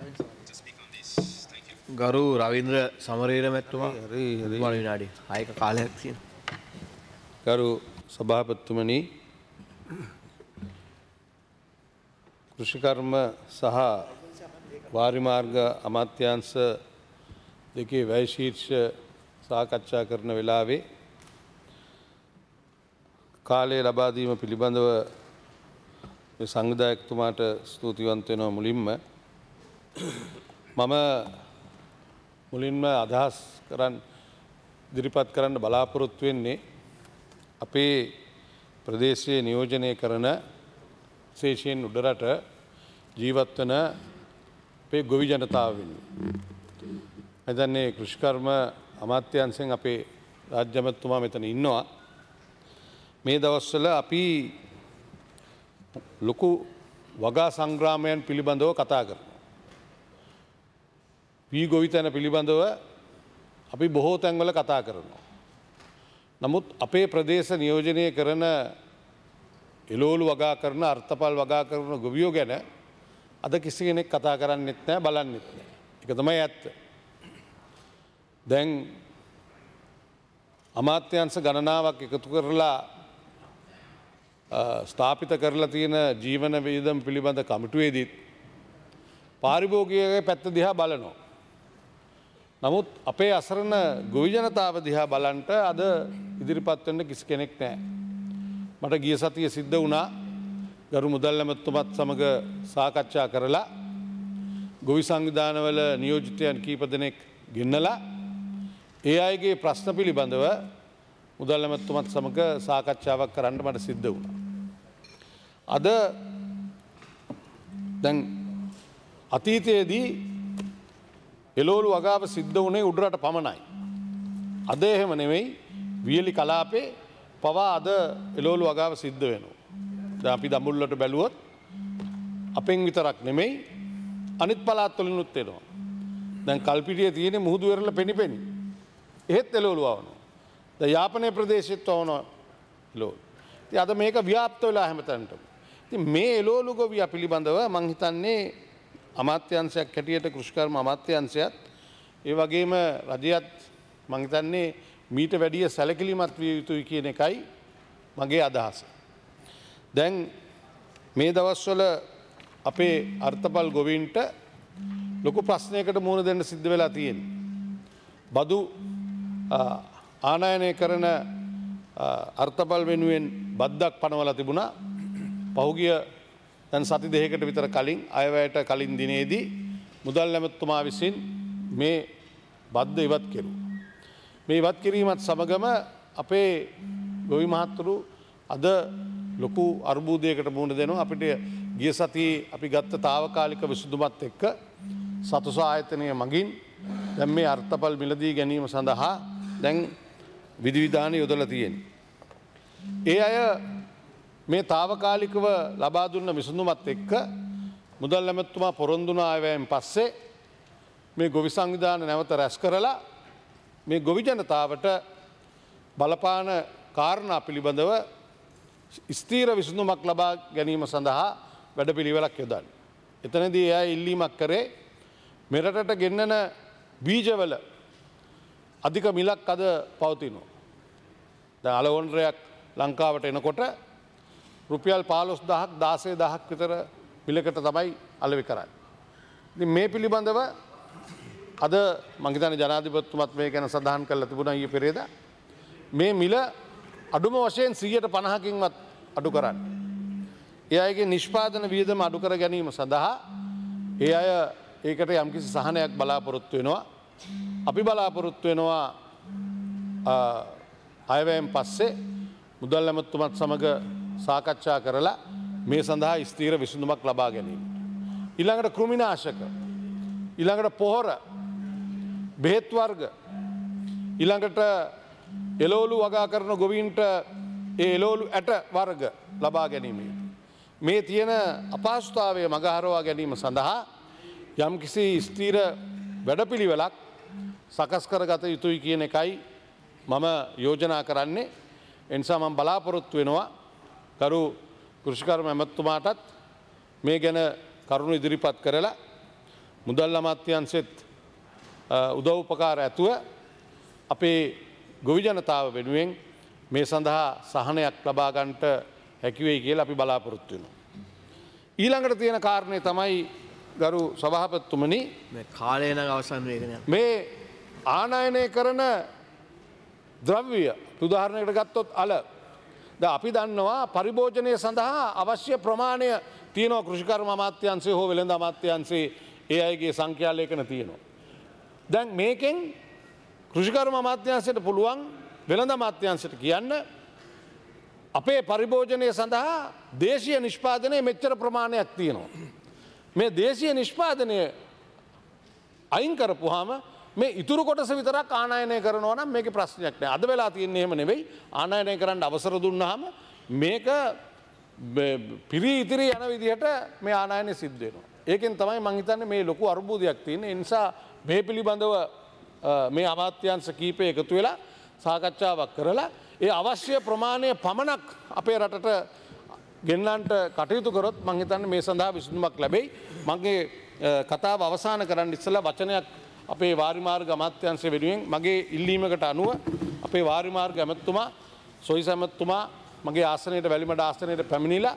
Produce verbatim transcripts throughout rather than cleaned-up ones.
ගරු රවීන්ද්‍ර සමරේර මැතිතුමා හරි හරි තුමාට විනාඩි හයක කාලයක් තියෙනවා. ගරු සභාපතිතුමනි කෘෂිකර්ම සහ වාරිමාර්ග අමාත්‍යාංශ දෙකේ වැය ශීර්ෂ සාකච්ඡා කරන වෙලාවේ කාලය ලබා දීම පිළිබඳව සංවිධායකතුමාට ස්තුතිවන්ත වෙනවා. මුලින්ම මම මුලින්ම අදහස් කරන් ඉදිරිපත් කරන්න බලාපොරොත්තු වෙන්නේ අපේ ප්‍රදේශයේ නියෝජනය කරන විශේෂයෙන් උඩරට ජීවත් වන අපේ ගොවි ජනතාව වෙනුවෙන්. මම හිතන්නේ කෘෂිකර්ම අමාත්‍යාංශයෙන් අපේ රාජ්‍ය ඇමතිතුමා මෙතන ඉන්නවා. මේ දවස්වල අපි ලොකු වගා සංග්‍රාමයන් පිළිබඳව කතා කරනවා. වී ගොවිතැන පිළිබඳව අපි බොහෝ තැන්වල කතා කරනවා. නමුත් අපේ ප්‍රදේශ නියෝජනය කරන එළවලු වගා කරන අර්ථපල් වගා කරන ගොවියෝ ගැන අද කිසි කෙනෙක් කතා කරන්නෙත් නැහැ, බලන්නෙත් නැහැ. ඒක තමයි ඇත්ත. දැන් අමාත්‍යාංශ ගණනාවක් එකතු කරලා ස්ථාපිත කරලා තියෙන ජීවන වියදම් පිළිබඳ කමිටුවේදීත් පාරිභෝගිකයේ පැත්ත දිහා බලනවා. නමුත් අපේ අසරණ ගොවි ජනතාව දිහා බලන්ට අද ඉදිරිපත් වෙන්න කිසි කෙනෙක් නැහැ. මට ගිය සතිය සිද්ධ වුණා ගරු මුදල් ඇමතුමත් සමග සාකච්ඡා කරලා ගොවි සංවිධානවල නියෝජිතයන් කීප දෙනෙක් ගෙන්නලා ඒ අයගේ ප්‍රශ්න පිළිබඳව මුදල් ඇමතුමත් සමග සාකච්ඡාවක් කරන්න මට සිද්ධ වුණා. අද දැන් අතීතයේදී එළවලු වගාව සිද්ධ වුණේ උඩරට පමණයි. අද එහෙම නෙවෙයි, වියලි කලාපේ පවා අද එළවලු වගාව සිද්ධ වෙනවා. දැන් අපි දඹුල්ලට බැලුවොත් අපෙන් විතරක් නෙමෙයි අනිත් පළාත් වලිනුත් එනවා. දැන් කල්පිටියේ තියෙන මුහුදු වෙරළ පෙනිපෙනි. එහෙත් එළවලු වවනවා. දැන් යාපනයේ ප්‍රදේශෙත් වවනවා එළවලු. ඉතින් අද මේක ව්‍යාප්ත වෙලා හැමතැනටම. ඉතින් මේ එළවලු ගොවියා පිළිබඳව මං හිතන්නේ අමාත්‍යාංශයක් හැටියට කෘෂිකර්ම අමාත්‍යාංශයත් ඒ වගේම රජයත් මං හිතන්නේ මීට වැඩිය සැලකිලිමත් විය යුතුයි කියන එකයි මගේ අදහස. දැන් මේ දවස්වල අපේ අර්ථපල් ගොවීන්ට ලොකු ප්‍රශ්නයකට මුහුණ දෙන්න සිද්ධ වෙලා තියෙනවා. බදු ආනයනය කරන අර්ථපල් වෙනුවෙන් බද්දක් පනවලා තිබුණා. පහුගිය දැන් සති දෙකකට විතර කලින් අයවැයට කලින් දිනේදී මුදල් ඇමතුමා විසින් මේ බද්ද ඉවත් කෙරුවා. මේ ඉවත් කිරීමත් සමගම අපේ ගොවි මහත්තුරු අද ලොකු අර්බුදයකට මුහුණ දෙනවා. අපිට ගිය සතියේ අපි ගත්ත తాවකාලික විසඳුමත් එක්ක සතුස ආයතනය මගින් දැන් මේ අර්ථපල් මිලදී ගැනීම සඳහා දැන් විධිවිධාන යොදලා තියෙනවා. ඒ අය මේ తాවකාලිකව ලබා දුන්න විසඳුමත් එක්ක මුදල් ඇමතුමා පොරොන්දු වුණ අයවැයෙන් පස්සේ මේ ගොවි සංවිධාන නැවත රැස් කරලා මේ ගොවි ජනතාවට බලපාන කාරණා පිළිබඳව ස්ථීර විසඳුමක් ලබා ගැනීම සඳහා වැඩපිළිවෙලක් යොදන්න. එතනදී එයා ඉල්ලීමක් කරේ මෙරටට ගෙන්නන බීජවල අධික මිලක් අද පවතිනවා. දැන් අලවොන්රයක් ලංකාවට එනකොට රුපියල් පහළොස් දහසක් දාසය දහසක් විතර මිලකට තමයි අලෙවි කරන්නේ. ඉතින් මේ පිළිබඳව අද මං හිතන්නේ ජනාධිපතිතුමත් මේ ගැන සඳහන් කරලා තිබුණා ඊයේ පෙරේදා. මේ මිල අඩුම වශයෙන් සියයට පනහකින්වත් අඩු කරන්න. ඒ අයගේ නිෂ්පාදන වියදම අඩු කර ගැනීම සඳහා ඒ අය ඒකට යම්කිසි සහනයක් බලාපොරොත්තු වෙනවා. අපි බලාපොරොත්තු වෙනවා අයවැයෙන් පස්සේ මුදල් ඇමතුමත් සමග සාකච්ඡා කරලා මේ සඳහා ස්ථීර විසඳුමක් ලබා ගැනීම. ඊළඟට කෘමිනාශක, ඊළඟට පොහොර, බෙහෙත් වර්ග, ඊළඟට එළවලු වගා කරන ගොවීන්ට ඒ එළවලු ඇට වර්ග ලබා ගැනීම. මේ තියෙන අපහසුතාවය මගහරවා ගැනීම සඳහා යම්කිසි ස්ථීර වැඩපිළිවෙලක් සකස් කරගත යුතුයි කියන එකයි මම යෝජනා කරන්නේ. එනිසා මම බලාපොරොත්තු වෙනවා කරු කෘෂිකර්ම ඇමතුමාටත් මේ ගැන කරුණු ඉදිරිපත් කරලා මුදල් අමාත්‍යංශෙත් උදව් උපකාර ඇතුව අපේ ගොවි ජනතාව වෙනුවෙන් මේ සඳහා සහනයක් ලබා ගන්නට හැකි වෙයි කියලා අපි බලාපොරොත්තු වෙනවා. ඊළඟට තියෙන කාරණේ තමයි ගරු සභාපතිතුමනි මේ කාලය නම් අවසන් වෙගෙන යනවා. මේ ආනයනය කරන ද්‍රව්‍ය උදාහරණයකට ගත්තොත් අල ද අපි දන්නවා පරිභෝජනය සඳහා අවශ්‍ය ප්‍රමාණය තියෙනවා කෘෂිකර්ම අමාත්‍යංශය හෝ වෙළඳ අමාත්‍යංශයේ ඒ අයගේ සංඛ්‍යා ලේඛන තියෙනවා. දැන් මේකෙන් කෘෂිකර්ම අමාත්‍යංශයට පුළුවන් වෙළඳ අමාත්‍යංශයට කියන්න අපේ පරිභෝජනය සඳහා දේශීය නිෂ්පාදනයේ මෙච්චර ප්‍රමාණයක් තියෙනවා. මේ දේශීය නිෂ්පාදනය අයින් කරපුවාම මේ ඉතුරු කොටස විතරක් ආනයනය කරනවා නම් මේකේ ප්‍රශ්නයක් නෑ. අද වෙලා තියෙන්නේ එහෙම නෙවෙයි. ආනයනය කරන්න අවසර දුන්නාම මේක පිරී ඉතිරි යන විදිහට මේ ආනයනය සිද්ධ වෙනවා. ඒකෙන් තමයි මම හිතන්නේ මේ ලොකු අරුබුදයක් තියෙන්නේ. ඒ නිසා මේ පිළිබඳව මේ අමාත්‍යාංශ කීපය එකතු වෙලා සාකච්ඡාවක් කරලා ඒ අවශ්‍ය ප්‍රමාණය පමණක් අපේ රටට ගෙන්නන්නට කටයුතු කරොත් මම හිතන්නේ මේ සඳහා විසඳුමක් ලැබෙයි. මගේ කතාව අවසන් කරන්න ඉස්සෙල්ලා වචනයක් අපේ වාරිමාර්ග අමාත්‍යාංශය වෙනුවෙන් මගේ ඉල්ලීමකට අනුව අපේ වාරිමාර්ග ඇමතුමා සොයිස ඇමතුමා මගේ ආසනයට වැලිමඩ ආසනයට පැමිණිලා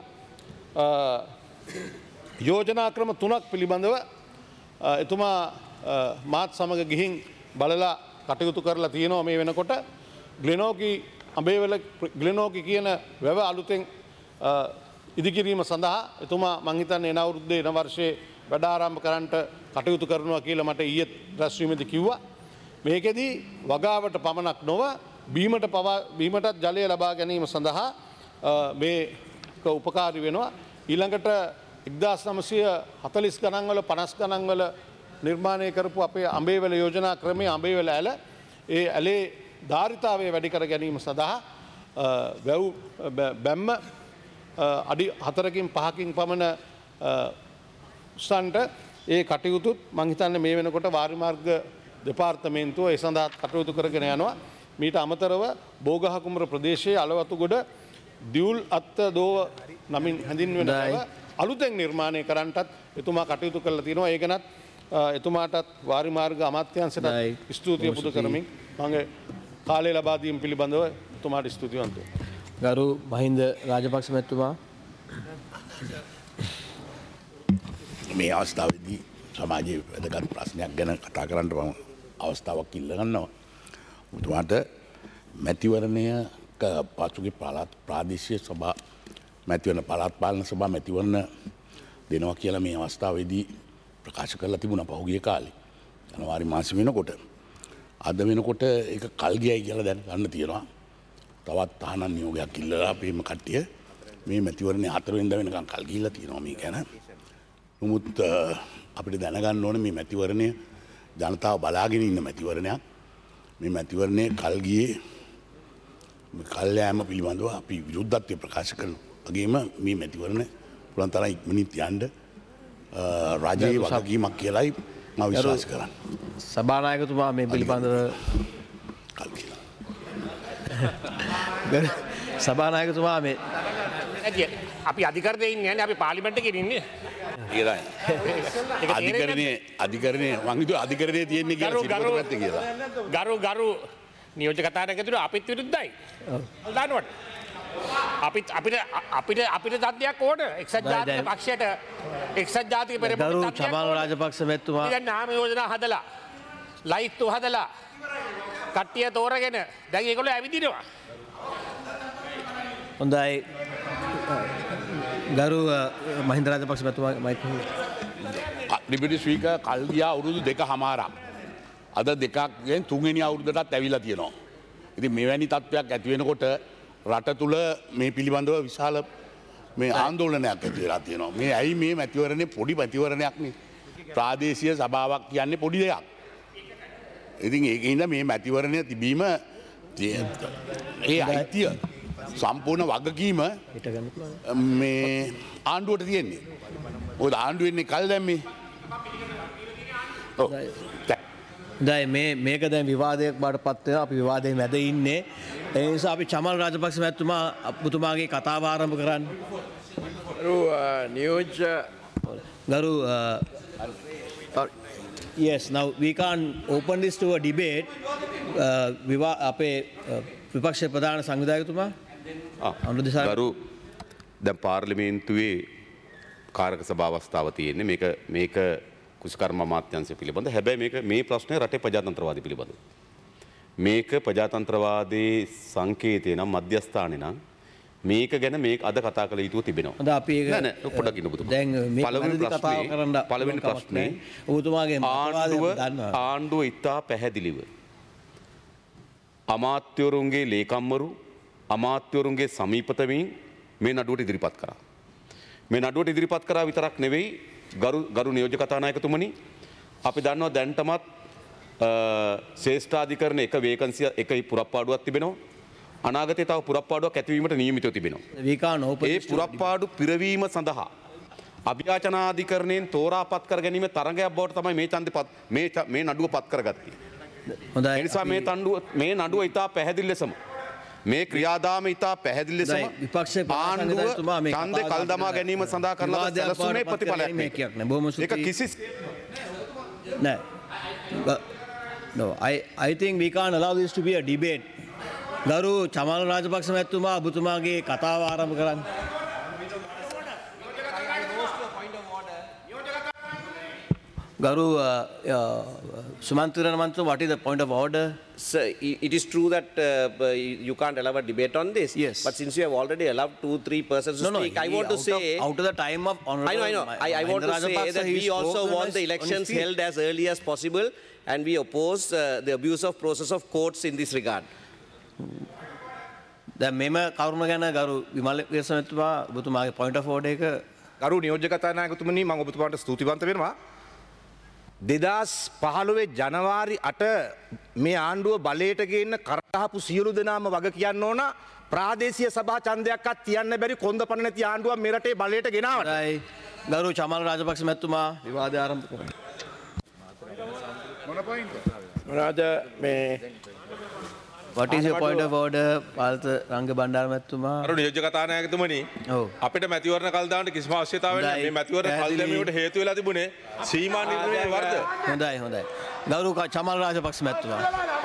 යෝජනා ක්‍රම තුනක් පිළිබඳව එතුමා මාත් සමග ගිහින් බලලා කටයුතු කරලා තියෙනවා මේ වෙනකොට ග්ලෙනෝකි අඹේවල ග්ලෙනෝකි කියන වැව අලුතෙන් ඉදිකිරීම සඳහා එතුමා මං හිතන්නේ එන අවුරුද්දේ එන වර්ෂයේ වැඩ ආරම්භ කරන්නට කටයුතු කරනවා කියලා මට ඊයේ රැස්වීමේදී කිව්වා. මේකෙදී වගාවට පමණක් නොව බීමට පවා බීමටත් ජලය ලබා ගැනීම සඳහා මේක උපකාරී වෙනවා. ඊළඟට එක්දාස් නවසිය හතළිස් ගණන් වල පනස් ගණන් වල නිර්මාණය කරපු අපේ අඹේවල යෝජනා ක්‍රමයේ අඹේවල ඇල ඒ ඇලේ ධාරිතාවය වැඩි කර ගැනීම සඳහා වැව් බැම්ම අඩි හතරකින් පහකින් පමණ උස්සන්ට ඒ කටයුතුත් මං හිතන්නේ මේ වෙනකොට වාරිමාර්ග දෙපාර්තමේන්තුව ඒ සඳහා කටයුතු කරගෙන යනවා. මීට අමතරව බෝගහකුමර ප්‍රදේශයේ අලවතුගොඩ දියුල් අත්ත දෝව නමින් හැඳින්වෙන අලුතෙන් නිර්මාණය කරන්නටත් එතුමා කටයුතු කරලා තියෙනවා. ඒ ගැනත් එතුමාටත් වාරිමාර්ග අමාත්‍යාංශයට ස්තුතිය පුද කරමින් මගේ කාලය ලබා දීම පිළිබඳව එතුමාට ස්තුතිවන්ත වෙනවා. ගරු මහින්ද රාජපක්ෂ මැතිතුමා මේ අවස්ථාවේදී සමාජයේ වැදගත් ප්‍රශ්නයක් ගැන කතා කරන්න මම අවස්ථාවක් ඉල්ලගන්නවා. ඔබතුමාට මැතිවරණයක පසුගිය පළාත් ප්‍රාදේශීය සභා මැතිවරණ පළාත් පාලන සභා මැතිවරණ දෙනවා කියලා මේ අවස්ථාවේදී ප්‍රකාශ කරලා තිබුණා පහුගිය කාලේ. ජනවාරි මාසෙ වෙනකොට අද වෙනකොට ඒක කල් ගියයි කියලා දැන් ගන්න තියෙනවා. තවත් තහනම් නියෝගයක් ඉල්ලලා අපේම කට්ටිය මේ මැතිවරණේ හතර වෙනිදා වෙනකන් කල් ගිහිල්ලා තියෙනවා මේ ගැන. නමුත් අපිට දැනගන්න ඕනේ මේ මැතිවරණය ජනතාව බලාගෙන ඉන්න මැතිවරණයක්. මේ මැතිවරණයේ කල් ගියේ කල් යෑම පිළිබඳව අපි විරුද්ධත්වය ප්‍රකාශ කරනවා. වගේම මේ මැතිවරණ පුරන් තරම් ඉක්මනින් යන්න රාජ්‍යයේ වගකීමක් කියලායි මම විශ්වාස කරන්නේ. සභානායකතුමා මේ පිළිබඳව කල් කියලා. සභානායකතුමා මේ අපි අධිකරණයේ ඉන්නේ නැහැ අපි පාර්ලිමේන්තු එකේ ඉන්නේ. ඒකයි. අධිකරණයේ අධිකරණයේ මං හිතුවා අධිකරණයේ තියෙන්නේ කියලා සිරිපත පැත්තේ කියලා. ගරු ගරු නියෝජක කතානායකතුමා අපිත් විරුද්ධයි. දානවට. අපිත් අපිට අපිට අපිට තත්ත්වයක් ඕන එක්සත් ජාතික පක්ෂයට එක්සත් ජාතික පෙරමුණ ගරු චමාල් රාජපක්ෂ මැතිතුමා දැන් නාම යෝජනා හදලා ලයිට්තු හදලා කට්ටිය තෝරගෙන දැන් ඒගොල්ලෝ ඇවිදිනවා. හොඳයි ගරු මහින්ද රාජපක්ෂ මැතිතුමා මයික් ඩිපිටි ස්පීකර් කල් ගියා අවුරුදු දෙක හමාරක්. අද දෙකක්ගෙන් තුන්වෙනි අවුරුද්දටත් ඇවිල්ලා තියෙනවා. ඉතින් මෙවැනි තත්ත්වයක් ඇති වෙනකොට රට තුල මේ පිළිබඳව විශාල මේ ආందోලනයක් ඇති වෙලා තියෙනවා. මේ ඇයි මේ මැතිවරණේ පොඩි මැතිවරණයක් නේ. ප්‍රාදේශීය සභාවක් කියන්නේ පොඩි දෙයක්. ඉතින් ඒකින්ද මේ මැතිවරණය තිබීම ඒ අයිතිය සම්පූර්ණ වගකීම මේ ආණ්ඩුවට තියෙන්නේ. මොකද ආණ්ඩුව ඉන්නේ කල් දැම්මේ. ඔව්. දැන් මේ මේක දැන් විවාදයක් බවට පත් වෙනවා. අපි විවාදයෙන් මැද ඉන්නේ. ඒ නිසා අපි චමල් රාජපක්ෂ මැතිතුමා ඔබතුමාගේ කතාව ආරම්භ කරන්න. ගරු නියෝජ්‍ය ගරු Yes, now we can't open this to a debate. Uh, විවා අපේ විපක්ෂ ප්‍රධාන සංවිධායකතුමා අනුර දිසා ගරු දැන් පාර්ලිමේන්තුවේ කාරක සභා අවස්ථාව තියෙන්නේ මේක මේක කුෂ්කර්ම අමාත්‍යාංශය පිළිබඳ. හැබැයි මේක මේ ප්‍රශ්නේ රටේ ප්‍රජාතන්ත්‍රවාදී පිළිබඳ. මේක ප්‍රජාතන්ත්‍රවාදී සංකේතය නම් මධ්‍යස්ථානේ නම් මේක ගැන මේක අද කතා කළ යුතුව තිබෙනවා. හොඳ අපි ඒක නෑ නෑ පොඩ්ඩක් ඉන්න පුතුමා. දැන් මේ පළවෙනි කතාව ප්‍රශ්නේ කරන්න පළවෙනි ප්‍රශ්නේ ඔබතුමාගේ ආණ්ඩුව ආණ්ඩුව ඉතා පැහැදිලිව අමාත්‍යවරුන්ගේ ලේකම්වරු අමාත්‍යවරුන්ගේ සමීපතමින් මේ නඩුවට ඉදිරිපත් කරා. මේ නඩුවට ඉදිරිපත් කරා විතරක් නෙවෙයි ගරු ගරු නියෝජ්‍ය කතානායකතුමනි අපි දන්නවා දැන්ටමත් ශ්‍රේෂ්ඨාධිකරණ එක වේකන්සිය එක පුරප්පාඩුවක් තිබෙනවා. අනාගතයේ තව පුරප්පාඩුවක් ඇතිවීමට නියමිතව තිබෙනවා. ඒ පුරප්පාඩු පිරවීම සඳහා අභියාචනාධිකරණයෙන් තෝරාපත් කර ගැනීම තරඟයක් බවට තමයි මේ ඡන්දේ මේ මේ නඩුව පත් කරගත්තේ. හොඳයි. ඒ නිසා මේ තණ්ඩුව මේ නඩුව ඉතා පැහැදිලි ලෙසම මේ ක්‍රියාදාම ඉතා පැහැදිලි ලෙසම විපක්ෂයේ ආණ්ඩුව ඡන්දේ කල් දමා ගැනීම සඳහා කරන සැලසුමේ ප්‍රතිඵලයක් මේක. ඒක කිසි නෑ. No, I I think we can't allow this to be a debate. ගරු චමල් රාජපක්ෂ මැතිතුමා ඔබතුමාගේ කතාව ආරම්භ කරන්න. Garu, uh, uh, Sumantra Mantra, what is the point of order? Sir, it is true that uh, you can't allow a debate on this. Yes. But since you have already allowed two, three persons to no, speak, no, I want to out say... Of, out of the time of honorable... I know, I know. I, I want to say that we also want the elections held as early as possible and we oppose uh, the abuse of process of courts in this regard. දැන් මෙම කරුණ ගැන ගරු විමල වේසමතුමා ඔබතුමාගේ point of order එක ගරු නියෝජ්‍ය කතානායකතුමනි මම ඔබතුමාට ස්තුතිවන්ත වෙනවා. දෙදස් පහළොවේ ජනවාරි අට මේ ආණ්ඩුව බලයට ගේන්න කරහපු සියලු දෙනාම වග කියන්න ඕන ප්‍රාදේශීය සභා ඡන්දයක්වත් තියන්න බැරි කොන්දපණ නැති ආණ්ඩුවක් මේ රටේ බලයට ගෙනාවට. හොඳයි. ගරු චමල් රාජපක්ෂ මැතිතුමා විවාදය ආරම්භ කරන්න. මොන පොයින්ට්? මොනවාද මේ What is your point of order, පාලත රංග බණ්ඩාර මැතිතුමා? අර නියෝජ්‍ය කතානායකතුමනි ඔව්. අපිට මැතිවරණ කල් දාන්න කිසිම අවශ්‍යතාවයක් නැහැ. මේ මැතිවරණ කල් දැමීමට හේතු වෙලා තිබුණේ සීමා නිර්ණය වර්ධ. හොඳයි හොඳයි. ගරු චමල් රාජපක්ෂ මැතිතුමා.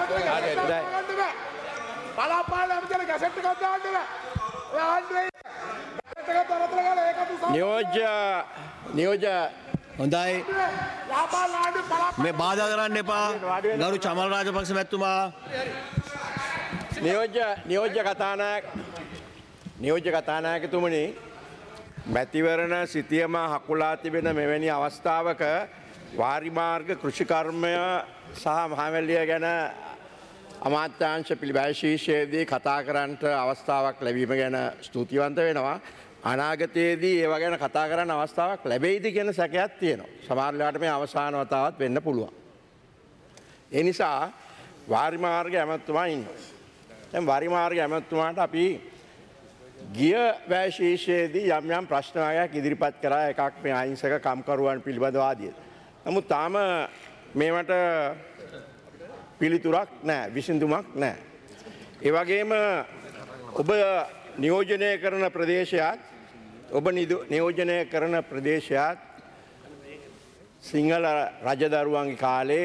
බලාපාල අපිට ගැසට් එකක් දාන්න බෑ. ඔය ආණ්ඩුවේ ගැසට් එකක් තරතර ගාලා ඒක අපි නියෝජ්‍ය නියෝජ්‍ය හොඳයි. ලාපාල ආණ්ඩුවේ බලාපාල මේ බාධා කරන්න එපා. ගරු චමල් රාජපක්ෂ මැතිතුමා. නියෝජ්‍ය නියෝජ්‍ය කතානායක නියෝජ්‍ය කතානායකතුමනි මැතිවරණ සිතියම හකුලා තිබෙන මෙවැනි අවස්ථාවක වාරිමාර්ග කෘෂිකර්මය සහ මහවැල්ලිය ගැන අමාත්‍යාංශ පිළිබැශීෂයේදී කතා කරන්නට අවස්ථාවක් ලැබීම ගැන ස්තුතිවන්ත වෙනවා. අනාගතයේදී ඒව ගැන කතා කරන්න අවස්ථාවක් ලැබෙයිද කියන සැකයක් තියෙනවා. සමහර වෙලාවට මේ අවසාන වතාවත් වෙන්න පුළුවන්. ඒ නිසා වාරිමාර්ග ඇමතුමා ඉන්නවා. දැන් වාරිමාර්ග ඇමතුමාට අපි ගිය වැශීෂයේදී යම් යම් ප්‍රශ්න වර්ගයක් ඉදිරිපත් කරා. එකක් මේ අහිංසක කම්කරුවන් පිළිබඳව ආදිය. නමුත් තාම මේවට පිළිතුරක් නැහැ, විසඳුමක් නැහැ. ඒ වගේම ඔබ නියෝජනය කරන ප්‍රදේශයත් ඔබ නියෝජනය කරන ප්‍රදේශයත් සිංහල රජදරුවන්ගේ කාලේ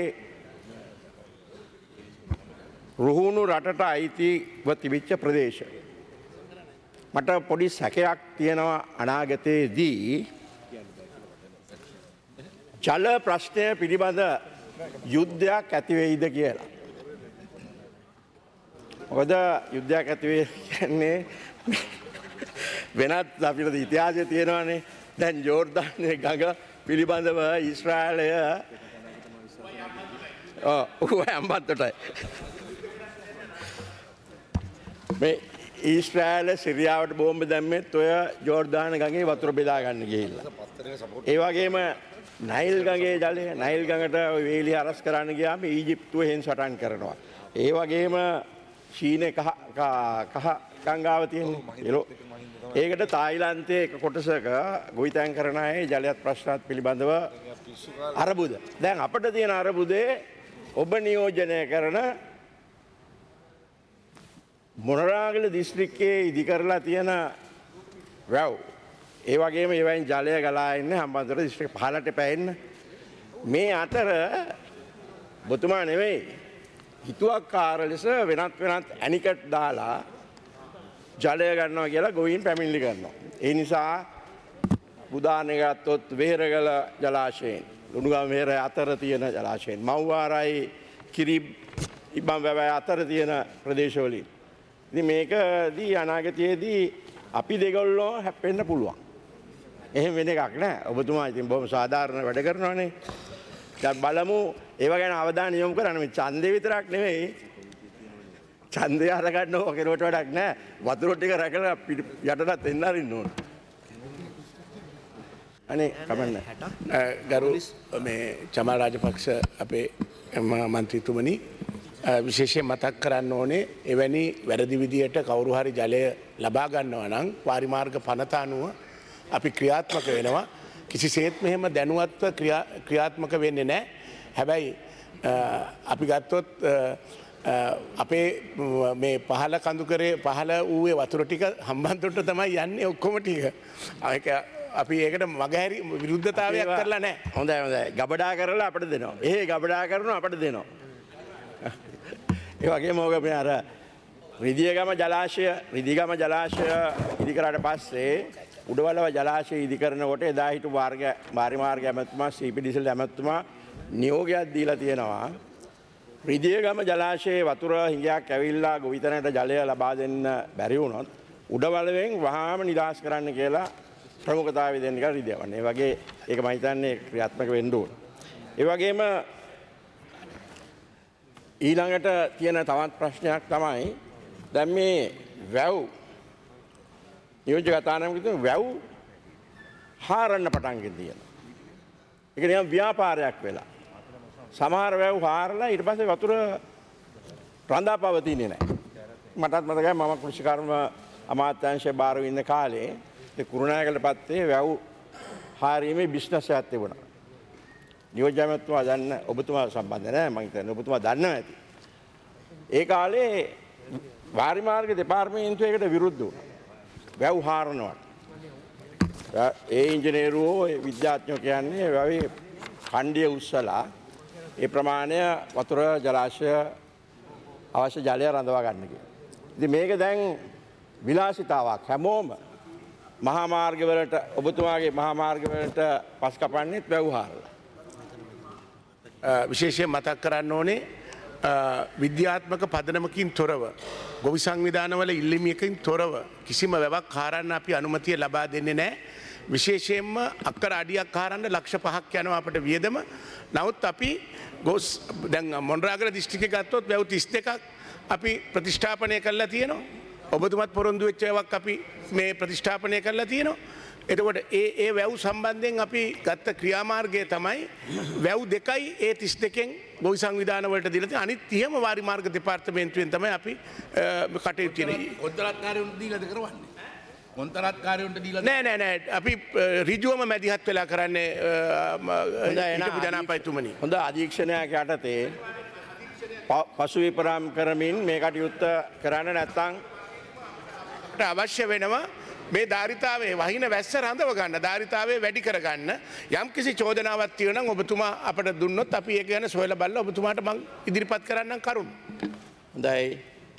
රුහුණු රටට අයිතිව තිබිච්ච ප්‍රදේශ. මට පොඩි සැකයක් තියෙනවා අනාගතයේදී ජල ප්‍රශ්නය පිළිබඳ යුද්ධයක් ඇති වෙයිද කියලා. මොකද යුද්ධයක් ඇති වෙයි කියන්නේ වෙනත් අපිට ඉතිහාසය තියෙනවානේ. දැන් ජෝර්දානයේ ගඟ පිළිබඳව ඊශ්‍රායලය ඔව් ඌ ඇම්බත්තටයි මේ ඊශ්‍රායල සිරියාවට බෝම්බ දැම්මෙත් ඔය ජෝර්දාන ගඟේ වතුර බෙදා ගන්න ගිහිල්ලා. ඒ වගේම නයිල් ගඟේ ජලය නයිල් ගඟට වේලි අරස් කරන්න ගියාම ඊජිප්තුව හෙන් සටන් කරනවා. ඒ වගේම චීනේ කහ කහ ගංගාව තියෙන්නේ. ඒකට තායිලන්තයේ එක කොටසක ගොවිතැන් කරන අය ජලයත් ප්‍රශ්නත් පිළිබඳව අරබුද. දැන් අපිට තියෙන අරබුදේ ඔබ නියෝජනය කරන මොනරාගල දිස්ත්‍රික්කයේ ඉදි කරලා තියෙන වැව් ඒ වගේම ඒවයින් ජලය ගලා එන්නේ හම්බන්තොට දිස්ත්‍රික්ක පහළට පැෙන්න මේ අතර ඔබතුමා නෙවෙයි හිතුවක්කාර ලෙස වෙනත් වෙනත් ඇනිකට් දාලා ජලය ගන්නවා කියලා ගොවීන් පැමිණිලි කරනවා. ඒ නිසා උදාහරණයක් ගත්තොත් වෙහෙරගල ජලාශයෙන් ලුණුගම වෙහෙර අතර තියෙන ජලාශයෙන් මව්වාරයි කිරි ඉබ්බන් වැව අතර තියෙන ප්‍රදේශවලින් ඉතින් මේකදී අනාගතයේදී අපි දෙගොල්ලෝ හැප්පෙන්න පුළුවන්. එහෙම වෙන එකක් නෑ. ඔබතුමා ඉතින් බොහොම සාධාරණ වැඩ කරනවානේ. දැන් බලමු ඒව ගැන අවධානය යොමු කරන්න. මේ ඡන්දේ විතරක් නෙවෙයි. ඡන්දය අරගන්න ඕක කෙරුවට වැඩක් නෑ. වතුර ටික රැකලා යටටත් එන්න අරින්න ඕන. අනේ කමන්න. ගරු මේ චමල් රාජපක්ෂ අපේ මන්ත්‍රීතුමනි විශේෂයෙන් මතක් කරන්න ඕනේ එවැනි වැරදි විදියට කවුරු හරි ජලය ලබා ගන්නවා නම් වාරිමාර්ග පනත අනුව අපි ක්‍රියාත්මක වෙනවා. කිසිසේත් මෙහෙම දැනුවත්ව ක්‍රියාත්මක වෙන්නේ නැහැ. හැබැයි අපි ගත්තොත් අපේ මේ පහළ කඳුකරේ පහළ ඌවේ වතුර ටික හම්බන්තොට තමයි යන්නේ ඔක්කොම ටික. ඒක අපි ඒකට මගහැරි විරුද්ධතාවයක් කරලා නැහැ. හොඳයි හොඳයි. ගබඩා කරලා අපිට දෙනවා. එහෙ ගබඩා කරනවා අපිට දෙනවා. ඒ වගේම ඔක මේ අර රිදියගම ජලාශය රිදිගම ජලාශය ඉදි කරාට පස්සේ උඩවලව ජලාශය ඉදි කරනකොට එදා හිටු මාර්ග මාරිමාර්ග ඇමතුමා සීපී ඩිසල් ඇමතුමා නියෝගයක් දීලා තියෙනවා. රිදියගම ජලාශයේ වතුර හිඟයක් ඇවිල්ලා ගොවිතැනට ජලය ලබා දෙන්න බැරි වුණොත් උඩවලවෙන් වහාම නිදහස් කරන්න කියලා ප්‍රමුඛතාවය දෙන්න කියලා රිදියගම. ඒ වගේ ඒක මම හිතන්නේ ක්‍රියාත්මක වෙන්න ඕන. ඒ වගේම ඊළඟට තියෙන තවත් ප්‍රශ්නයක් තමයි දැන් මේ වැව් නියෝජ්‍ය කතානායක කියන වැව් හාරන්න පටන් ගිහින්. ඒක නිකන් ව්‍යාපාරයක් වෙලා. සමහර වැව් හාරලා ඊට පස්සේ වතුර රඳා පවතින්නේ නැහැ. මටත් මතකයි මම කෘෂිකර්ම අමාත්‍යාංශයේ බාර ඉන්න කාලේ ඒ කුරුණෑගල පැත්තේ වැව් හාරීමේ බිස්නස් එකක් තිබුණා. නියෝජ්‍යමතුමා දන්න ඔබතුමා සම්බන්ධ නැහැ මම හිතන්නේ ඔබතුමා දන්නවා ඇති. ඒ කාලේ වාරිමාර්ග දෙපාර්තමේන්තුවේකට විරුද්ධ වුණා. වැව් හාරනවා. ඒ ඉංජිනේරුවෝ විද්‍යාඥයෝ කියන්නේ වැවේ කණ්ඩිය උස්සලා ඒ ප්‍රමාණය වතුර ජලාශය අවශ්‍ය ජලය රඳවා ගන්න කියලා. ඉතින් මේක දැන් විලාසිතාවක් හැමෝම මහා මාර්ග වලට ඔබතුමාගේ මහා මාර්ග වලට පස් කපන්නේත් වැව් හාරලා. විශේෂයෙන් මතක් කරන්න ඕනේ විද්‍යාත්මක පදනමකින් තොරව ගොවි සංවිධානවල ඉල්ලීමකින් තොරව කිසිම වැවක් හාරන්න අපි අනුමතිය ලබා දෙන්නේ නැහැ. විශේෂයෙන්ම අක්කර අඩියක් හාරන්න ලක්ෂ පහක් යනවා අපට වියදම. නමුත් අපි ගොස් දැන් මොණරාගල දිස්ත්‍රික්කේ ගත්තොත් වැව් තිස් දෙකක් අපි ප්‍රතිෂ්ඨාපනය කරලා තියෙනවා. ඔබතුමත් පොරොන්දු වෙච්ච ඒවාක් අපි මේ ප්‍රතිෂ්ඨාපනය කරලා තියෙනවා. එතකොට ඒ ඒ වැව් සම්බන්ධයෙන් අපි ගත්ත ක්‍රියාමාර්ගය තමයි වැව් දෙකයි ඒ තිස් දෙකෙන් ගොවි සංවිධාන වලට දීලා තියෙන අනිත් තිහම වාරිමාර්ග දෙපාර්තමේන්තුවෙන් තමයි අපි කටයුතු කරන්නේ. කොන්තරාත්කාරයන්ට දීලාද කරවන්නේ? කොන්තරාත්කාරයන්ට දීලා නෑ නෑ නෑ අපි ඍජුවම මැදිහත් වෙලා කරන්නේ හිටපු ජනාධිපතිතුමනි. හොඳ අධීක්ෂණයක් යටතේ පසු විපරම් කරමින් මේ කටයුත්ත කරන්න නැත්නම් අවශ්‍ය වෙනවා මේ ධාරිතාවේ වහින වැස්ස රඳව ගන්න ධාරිතාවේ වැඩි කරගන්න යම් කිසි චෝදනාවක් තියෙනවා නම් ඔබතුමා අපට දුන්නොත් අපි ඒක ගැන සොයලා බලලා ඔබතුමාට මම ඉදිරිපත් කරන්නම් කරුණු. හොඳයි.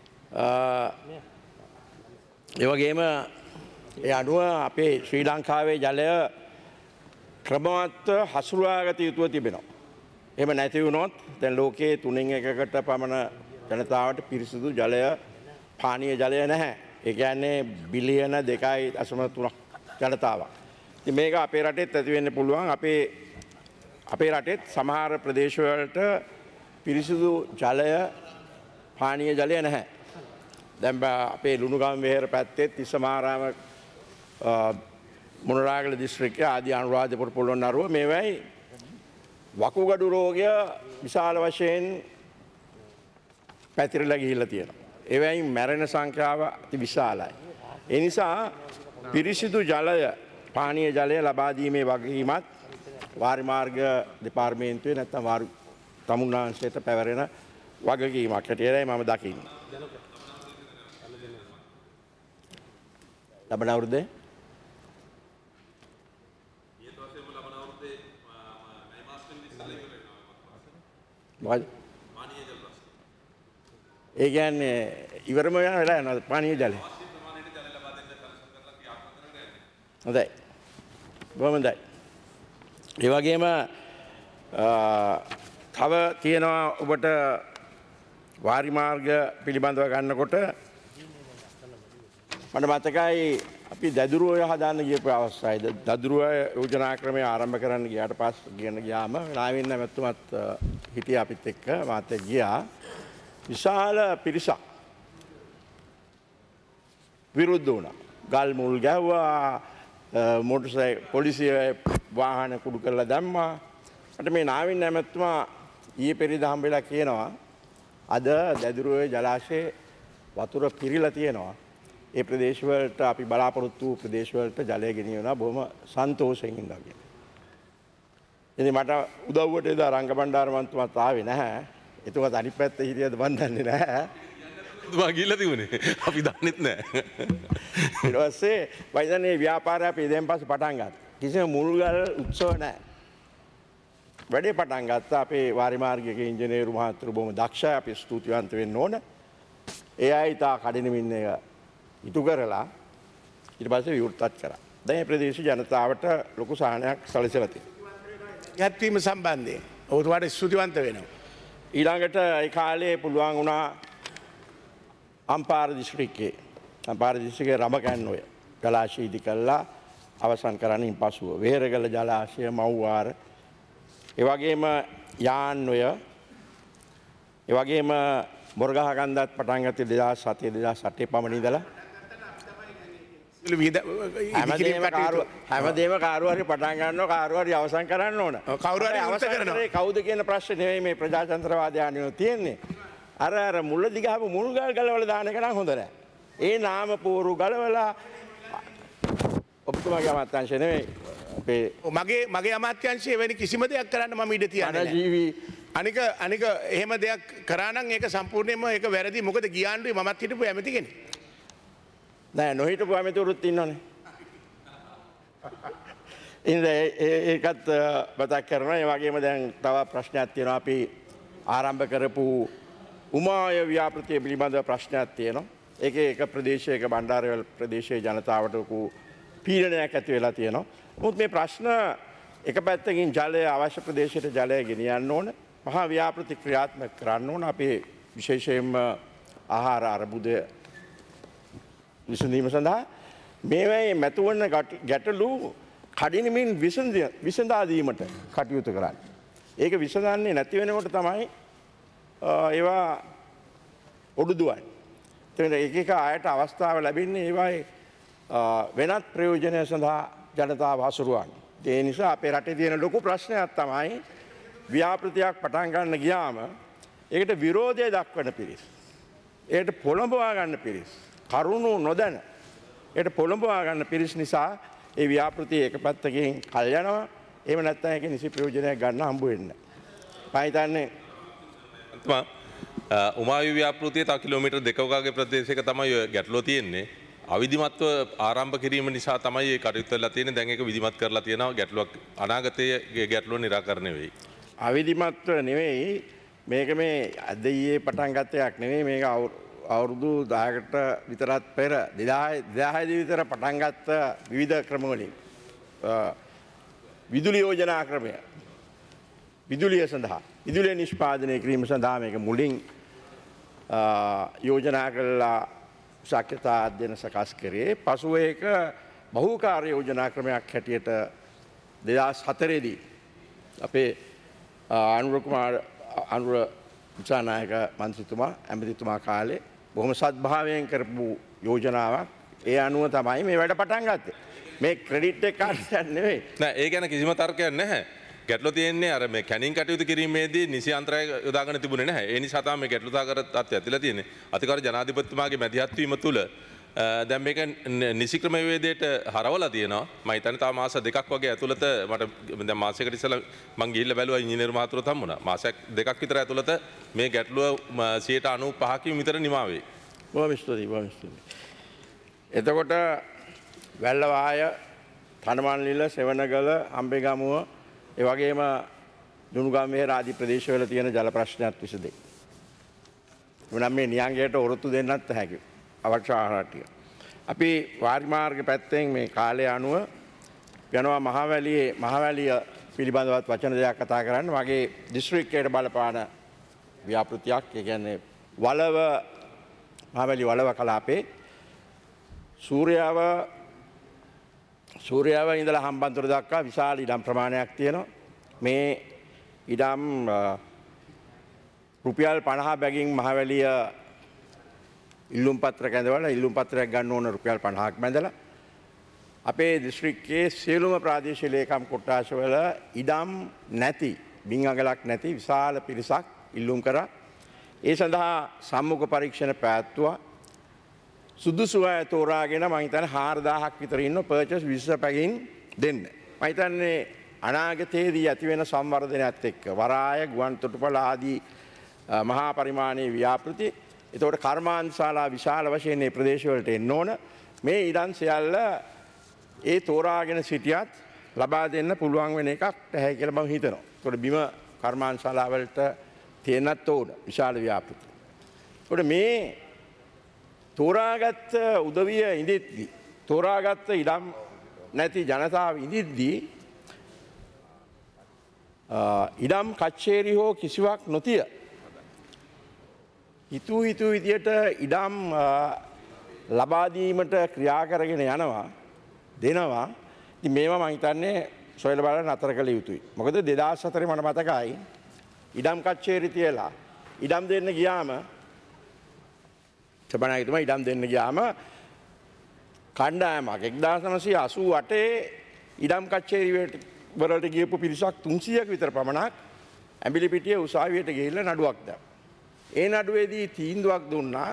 ඒ වගේම ඒ අනුව අපේ ශ්‍රී ලංකාවේ ජලය ක්‍රමවත්ව හසුරුවාගත යුතුව තිබෙනවා. එහෙම නැති වුණොත් දැන් ලෝකයේ තුනෙන් එකකට පමණ ජනතාවට පිරිසිදු ජලය පානීය ජලය නැහැ. ඒ කියන්නේ බිලියන දෙකයි දශම තුනක් ජනතාවක්. ඉතින් මේක අපේ රටෙත් ඇති වෙන්න පුළුවන්. අපේ අපේ රටෙත් සමහර ප්‍රදේශවලට පිරිසිදු ජලය පානීය ජලය නැහැ. දැන් අපේ ලුණුගම වෙහෙර පැත්තේ තිස්සමාරාම මොණරාගල දිස්ත්‍රික්කයේ ආදී අනුරාධපුර පොළොන්නරුව මේවයි වකුගඩු රෝගය විශාල වශයෙන් පැතිරලා ගිහිල්ලා තියෙනවා. එවැයින් මැරෙන සංඛ්‍යාව අති විශාලයි. ඒ නිසා පිරිසිදු ජලය පානීය ජලය ලබා දීමේ වගකීමත් වාරිමාර්ග දෙපාර්තමේන්තුවේ නැත්නම් වාරි තමුන්නාංශයට පැවරෙන වගකීමක් හැටියටයි මම දකින්නේ. ලබන අවුරුද්දේ ඊට පස්සේම ලබන අවුරුද්දේ මයි මාසෙන් ඉස්සෙල්ලා මොකද? ඒ කියන්නේ ඉවරම වෙලා යනවා පානීය ජලය. හොඳයි. බොහොම හොඳයි. ඒ වගේම තව තියෙනවා ඔබට වාරි මාර්ග පිළිබඳව ගන්නකොට මට මතකයි අපි දදුරුව හදාන්න ගියපු අවස්ථාවේ දදුරුව යෝජනා ක්‍රමය ආරම්භ කරන්න ගියාට පස්සේ ගෙන ගියාම නාවින්න මැතිතුමත් හිටියා අපිත් එක්ක මාත් එක්ක ගියා විශාල පිරිසක් විරුද්ධ වුණා. ගල් මුල් ගැව්වා, මොටර් සයිකල් පොලිසිය වාහන කුඩු කරලා දැම්මා. මට මේ නාවින්න මැතිතුමා ඊයේ පෙරේදා හම්බෙලා කියනවා අද දදුරුවේ ජලාශයේ වතුර පිරීලා තියෙනවා. ඒ ප්‍රදේශවලට අපි බලාපොරොත්තු වූ ප්‍රදේශවලට ජලය ගෙනියනවා බොහොම සන්තෝෂයෙන් ඉඳලා කියලා. ඉතින් මට උදව්වට එදා රංගබණ්ඩාර මන්ත්‍රීතුමාත් ආවේ නැහැ. එතුමාත් අනිත් පැත්තේ හිටියද මන් දන්නේ නැහැ. එතුමා ගිහිල්ලා තිබුණේ. අපි දන්නෙත් නැහැ. ඊට පස්සේ වයිදනේ ව්‍යාපාරය අපි ඉදෙන් පස්සේ පටන් ගත්තා. කිසිම මුල්ගල් උත්සව නැහැ. වැඩේ පටන් ගත්තා අපේ වාරි මාර්ගයේ ඉංජිනේරු මහතුරු බොහොම දක්ෂයි. අපි ස්තුතිවන්ත වෙන්න ඕන. ඒ අය තා කඩිනමින් එක ඉටු කරලා ඊට පස්සේ විවෘතත් කරා. දැන් මේ ප්‍රදේශ ජනතාවට ලොකු සහනයක් සැලසෙලා තියෙනවා. යැත්වීම සම්බන්ධයෙන් ඔබතුමාට ස්තුතිවන්ත වෙනවා. ඊළඟට ඒ කාලේ පුළුවන් වුණා අම්පාර දිස්ත්‍රික්කයේ අම්පාර දිස්ත්‍රික්කයේ රඹකැන්නෝය ජලාශය ඉදි කළා අවසන් කරන්නේ පසුව වේරගල ජලාශය මව්වාර ඒ වගේම යාන්වය ඒ වගේම බොරගහ කන්දත් පටන් ගත්තේ දෙදාස් හතේ දෙදාස් අටේ පමණ ඉඳලා හැමදේම කාරුව හැමදේම කාරුව හරි පටන් ගන්නවා කාරුව හරි අවසන් කරන්න ඕන. කවුරු හරි අවසන් කරනවා. කවුද කියන ප්‍රශ්නේ නෙවෙයි මේ ප්‍රජාතන්ත්‍රවාදය අනුව තියෙන්නේ. අර අර මුල දිගහම මුල් ගල් ගලවල දාන එක නම් හොඳ නැහැ. ඒ නාම පෝරු ගලවලා ඔබතුමාගේ අමාත්‍යාංශ නෙවෙයි අපේ මගේ මගේ අමාත්‍යංශය වෙන කිසිම දෙයක් කරන්න මම ඉඩ තියන්නේ නැහැ. ජීවි අනික අනික එහෙම දෙයක් කරා නම් ඒක සම්පූර්ණයෙන්ම ඒක වැරදි. මොකද ගියාන්ඩුවේ මමත් හිටපු ඇමති කෙනෙක්. නෑ නොහිටපු ඇමතිවරුත් ඉන්නවනේ. ඉතින් ඒකත් මතක් කරනවා. ඒ වගේම දැන් තව ප්‍රශ්නයක් තියෙනවා. අපි ආරම්භ කරපු උමාය ව්‍යාපෘතිය පිළිබඳව ප්‍රශ්නයක් තියෙනවා. ඒකේ එක ප්‍රදේශයක බණ්ඩාරවැල් ප්‍රදේශයේ ජනතාවට ලොකු පීඩනයක් ඇති වෙලා තියෙනවා. මොකද මේ ප්‍රශ්න එක පැත්තකින් ජලය අවශ්‍ය ප්‍රදේශයට ජලය ගෙනියන්න ඕන. මහා ව්‍යාපෘති ක්‍රියාත්මක කරන්න ඕන. අපේ විශේෂයෙන්ම ආහාර අර්බුදය විසඳීම සඳහා මේවැයි මැතිවරණ ගැටලු කඩිනමින් විසඳා දීමට කටයුතු කරන්න. ඒක විසඳන්නේ නැති වෙනකොට තමයි ඒවා ඔඩුදුවන්නේ. එතකොට එක එක අයට අවස්ථාව ලැබෙන්නේ ඒවායි වෙනත් ප්‍රයෝජනය සඳහා ජනතාව හසුරුවන්නේ. ඒ නිසා අපේ රටේ තියෙන ලොකු ප්‍රශ්නයක් තමයි ව්‍යාපෘතියක් පටන් ගන්න ගියාම ඒකට විරෝධය දක්වන පිරිස්. ඒකට පොළඹවා ගන්න පිරිස්. කරුණු නොදැන ඒකට පොළඹවා ගන්න පිරිස් නිසා ඒ ව්‍යාපෘතිය එක පැත්තකින් කල් යනවා. එහෙම නැත්නම් ඒක නිසි ප්‍රයෝජනයක් ගන්න හම්බ වෙන්නේ නැහැ. මම හිතන්නේ උමාවි ව්‍යාපෘතිය තව කිලෝමීටර් දෙක වගේ ප්‍රදේශයක තමයි ගැටලුව තියෙන්නේ. අවිධිමත්ව ආරම්භ කිරීම නිසා තමයි ඒ කටයුතු වෙලා තියෙන්නේ. දැන් ඒක විධිමත් කරලා තියෙනවා. ගැටලුවක් අනාගතයේ ගැටලුව निराකරණය වෙයි. අවිධිමත්ව නෙවෙයි මේක මේ අද ඊයේ පටන් ගත්ත එකක් නෙවෙයි. මේක අවුරුදු දහයකට විතරත් පෙර දෙදාහය දී විතර පටන් ගත්ත විවිධ ක්‍රම වලින් විදුලි යෝජනා ක්‍රමය විදුලිය සඳහා විදුලිය නිෂ්පාදනය කිරීම සඳහා මේක මුලින් යෝජනා කළා ශක්්‍යතා අධ්‍යයන සකස් කරේ. පසුව ඒක බහුකාර්ය යෝජනා ක්‍රමයක් හැටියට දෙදාස් හතරේ දී අපේ අනුර කුමාර අනුර විචානායක මන්ත්‍රීතුමා ඇමතිතුමා කාලේ බොහොම සත්භාවයෙන් කරපු යෝජනාවක්. ඒ අනුව තමයි මේ වැඩ පටන් ගත්තේ. මේ ක්‍රෙඩිට් එක කාර්යයක් නෙවෙයි. නෑ ඒ ගැන කිසිම තර්කයක් නැහැ. ගැටලුව තියෙන්නේ අර මේ කැණින් කටයුතු කිරීමේදී නිසි අන්තරය යොදාගෙන තිබුණේ නැහැ. ඒ නිසා තමයි මේ ගැටලුතාකර තත්ත්වය ඇතිලා තියෙන්නේ. අතිකාර ජනාධිපතිතුමාගේ මැදිහත් වීම තුළ දැන් මේක නිසි ක්‍රමවේදයට හරවලා තියෙනවා. මම හිතන්නේ තව මාස දෙකක් වගේ ඇතුළත මට දැන් මාසයකට ඉස්සෙල්ලා මම ගිහිල්ලා බැලුවා ඉංජිනේරු මහතුරුත් හම්බුණා. මාසයක් දෙකක් විතර ඇතුළත මේ ගැටලුව සියයට අනූපහකින් විතර නිමා වෙයි. බොහොම ස්තුතියි බොහොම ස්තුතියි. එතකොට වැල්ලවාය, තනමන්ලිල, සෙවණගල, අම්බේගමුව ඒ වගේම දුනුගම්වේර ආදී ප්‍රදේශවල තියෙන ජල ප්‍රශ්නයත් විසඳේ. එවනම් මේ නියංගයට ඔරොත්තු දෙන්නත් හැකියි. අවශ්‍ය ආහාර ටික. අපි වාරිමාර්ග පැත්තෙන් මේ කාලය අනුව යනවා මහවැලියේ මහවැලිය පිළිබඳවත් වචන දෙයක් කතා කරන්න. මගේ දිස්ත්‍රික්කයට බලපාන ව්‍යාපෘතියක්. ඒ කියන්නේ වලව මහවැලි වලව කලාපේ සූර්යාව සූර්යාව ඉඳලා හම්බන්තොට දක්වා විශාල ඉඩම් ප්‍රමාණයක් තියෙනවා. මේ ඉඩම් රුපියල් පනහ බැගින් මහවැලිය ඉල්ලුම් පත්‍ර කැඳවලා ඉල්ලුම් පත්‍රයක් ගන්න ඕන රුපියල් පනහක් බැඳලා අපේ දිස්ත්‍රික්කයේ සියලුම ප්‍රාදේශීය ලේකම් කොට්ටාශවල ඉඩම් නැති බින් අගලක් නැති විශාල පිරිසක් ඉල්ලුම් කරා. ඒ සඳහා සම්මුඛ පරීක්ෂණ පැවැත්වුවා. සුදුසු අය තෝරාගෙන මම හිතන්නේ හාරදාහක් විතර ඉන්න පර්චස් විස්ස පැකින් දෙන්න. මම හිතන්නේ අනාගතයේදී ඇති වෙන සංවර්ධනයත් එක්ක වරාය ගුවන් තොටුපළ ආදී මහා පරිමාණයේ ව්‍යාපෘති එතකොට කර්මාන්තශාලා විශාල වශයෙන් මේ ප්‍රදේශවලට එන්න ඕන. මේ ඉඩම් සියල්ල ඒ තෝරාගෙන සිටියත් ලබා දෙන්න පුළුවන් වෙන එකක් නැහැ කියලා මම හිතනවා. එතකොට බිම කර්මාන්තශාලා වලට තියෙනත් ඕන විශාල ව්‍යාපෘති. එතකොට මේ තෝරාගත් උදවිය ඉඳිද්දී තෝරාගත් ඉඩම් නැති ජනතාව ඉඳිද්දී ඉඩම් කච්චේරි හෝ කිසිවක් නොතිය හිතූ හිතූ විදියට ඉඩම් ලබා දීමට ක්‍රියා කරගෙන යනවා දෙනවා. ඉතින් මේවා මම හිතන්නේ සොයලා බලන්න නතර කළ යුතුයි. මොකද දෙදාස් හතරේ මට මතකයි ඉඩම් කච්චේරි තියලා ඉඩම් දෙන්න ගියාම සබනාගතුමා ඉඩම් දෙන්න ගියාම කණ්ඩායමක් එක්දාස් නවසිය අසූ අටේ ඉඩම් කච්චේරි වලට ගියපු පිරිසක් තුන්සියයක් විතර පමණක් ඇඹිලිපිටිය උසාවියට ගිහිල්ලා නඩුවක් දැම්මා. ඒ නඩුවේදී තීන්දුවක් දුන්නා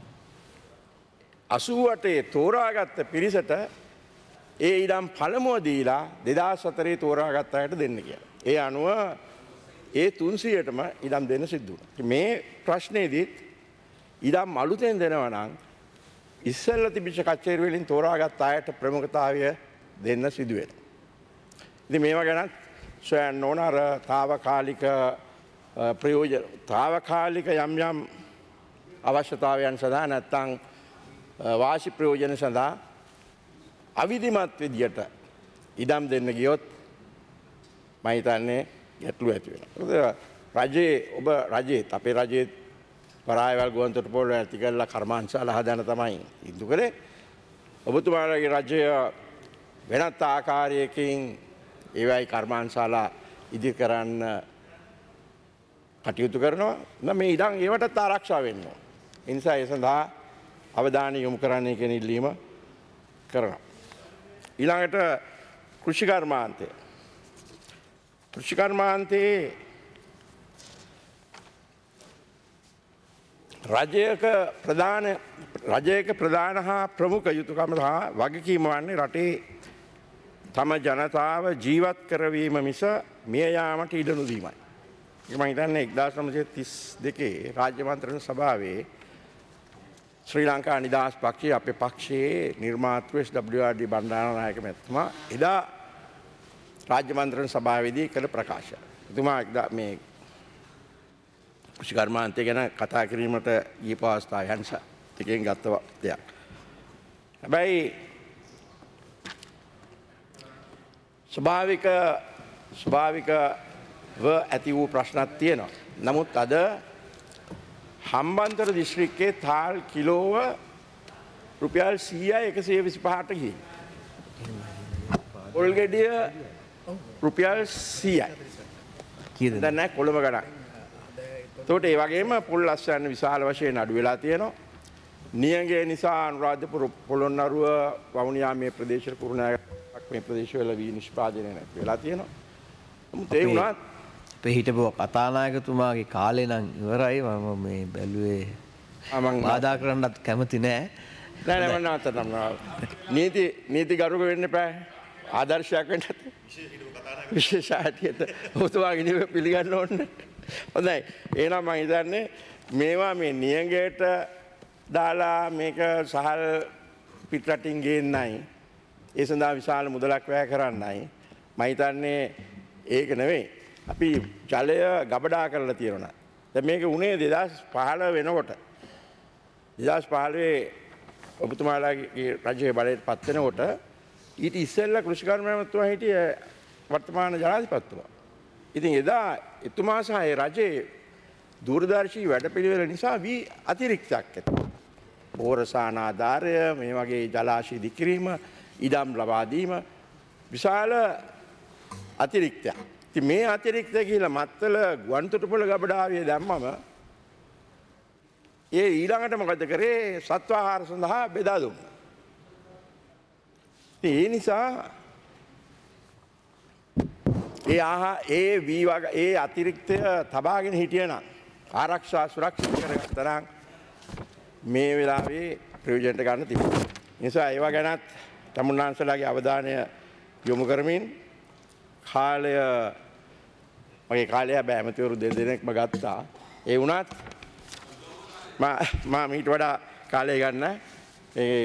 අසූ අටේ තෝරාගත්ත පිරිසට ඒ ඉඩම් පළමුව දීලා දෙදාස් හතරේ තෝරාගත්ත අයට දෙන්න කියලා. ඒ අනුව ඒ තුන්සියයටම ඉඩම් දෙන්න සිද්ධ වුණා. මේ ප්‍රශ්නේදීත් ඉඩම් අලුතෙන් දෙනවා නම් ඉස්සෙල්ලා තිබිච්ච කච්චේරි වලින් තෝරාගත් අයට ප්‍රමුඛතාවය දෙන්න සිදු වෙනවා. ඉතින් මේවා ගැන සොයන්න ඕන අර తాවකාලික ප්‍රයෝජන తాවකාලික යම් යම් අවශ්‍යතාවයන් සඳහා නැත්නම් වාසි ප්‍රයෝජන සඳහා අවිධිමත් විදියට ඉඩම් දෙන්න ගියොත් මම හිතන්නේ ගැටලු ඇති වෙනවා. රජයේ ඔබ රජයේ අපේ රජයේ වරායවල් ගුවන් තොටුපොළ ඇති කරලා කර්මාන්තශාලා හදන තමයි ඉදු කරේ. ඔබතුමාලගේ රජය වෙනත් ආකාරයකින් ඒවයි කර්මාන්තශාලා ඉදි කරන්න කටයුතු කරනවා. නම් මේ ඉඩම් ඒවටත් ආරක්ෂා වෙන්න ඕන. ඒ නිසා ඒ සඳහා අවධානය යොමු කරන්න කියන ඉල්ලීම කරනවා. ඊළඟට කෘෂි කර්මාන්තය. කෘෂි කර්මාන්තයේ රජයක ප්‍රධාන රජයක ප්‍රධාන හා ප්‍රමුඛ යුතුකම හා වගකීම වන්නේ රටේ තම ජනතාව ජීවත් කරවීම මිස මිය යාමට ඉඩ නොදීමයි. මම හිතන්නේ එක්දාස් නවසිය තිස් දෙකේ රාජ්‍ය මන්ත්‍රණ සභාවේ ශ්‍රී ලංකා නිදහස් පක්ෂයේ අපේ පක්ෂයේ නිර්මාතෘ S W R D Bandaranaike මැතිතුමා එදා රාජ්‍ය මන්ත්‍රණ සභාවේදී කළ ප්‍රකාශය. එතුමා මේ කෘෂි කර්මාන්තය ගැන කතා කිරීමට ගියපු අවස්ථාවෙන් එකෙන් ගත්ත දෙයක්. හැබැයි ස්වභාවික ස්වභාවිකව ඇති වූ ප්‍රශ්නක් තියෙනවා. නමුත් අද හම්බන්තොට දිස්ත්‍රික්කයේ තාල් කිලෝව රුපියල් සීයයි එකසිය විසිපහට ගිහින්. පොල් ගෙඩිය රුපියල් සීයයි. කීයද? දැන් නැහැ කොළඹ ගණන්. එතකොට ඒ වගේම පොල් අස්වැන්න විශාල වශයෙන් අඩු වෙලා තියෙනවා. නියඟේ නිසා අනුරාධපුර පොළොන්නරුව වවුනියා මේ ප්‍රදේශ කුරුණෑගල මේ ප්‍රදේශවල වී නිෂ්පාදනය නැති වෙලා තියෙනවා. නමුත් ඒ වුණත් අපේ හිටපු කතානායකතුමාගේ කාලේ නම් ඉවරයි. මම මේ බැලුවේ බාධා කරන්නත් කැමති නෑ. නෑ නෑ මම නැවතනම් නීති නීති ගරුක වෙන්න එපා. ආදර්ශයක් වෙන්න විශේෂ ආයතනයට ඔබතුමාගේ නිව පිළිගන්න ඕනේ. හොඳයි. එහෙනම් මම හිතන්නේ මේවා මේ නියඟයට දාලා මේක සහල් පිටරටින් ගේන්නයි. ඒ සඳහා විශාල මුදලක් වැය කරන්නයි. මම හිතන්නේ ඒක නෙවෙයි. අපි ජලය ගබඩා කරලා තියෙනවා. දැන් මේක උනේ දෙදාස් පහළොව වෙනකොට. දෙදාස් පහළොව ඔබතුමාලාගේ රජයේ බලයට පත් වෙනකොට ඊට ඉස්සෙල්ලා කෘෂිකර්ම ඇමතුමා හිටියේ වර්තමාන ජනාධිපතිතුමා. ඉතින් එදා එතුමා සහ ඒ රජයේ දූරදර්ශී වැඩපිළිවෙල නිසා වී අතිරික්තයක් ඇති. පෝරසාන ආධාරය, මේ වගේ ජලාශය දිකිරීම, ඉඩම් ලබා දීම විශාල අතිරික්තයක්. ඉතින් මේ අතිරික්තය කියලා මත්තල ගුවන්තොටුපොළ ගබඩාවේ දැම්මම ඒ ඊළඟට මොකද කරේ? සත්ව ආහාර සඳහා බෙදා දුන්නා. ඉතින් ඒ නිසා ඒ ආහා ඒ වී වගේ ඒ අතිරික්තය තබාගෙන හිටියනම් ආරක්ෂා සුරක්ෂිත කරගන්න තරම් මේ වෙලාවේ ප්‍රයෝජනට ගන්න තිබුණා. ඒ නිසා ඒවා ගැනත් තමුන්නාන්සලාගේ අවධානය යොමු කරමින් කාලය මගේ කාලය හැබැයි ඇමතිවරු දෙදෙනෙක්ම ගත්තා. ඒ වුණත් මා මීට වඩා කාලය ගන්න ඒ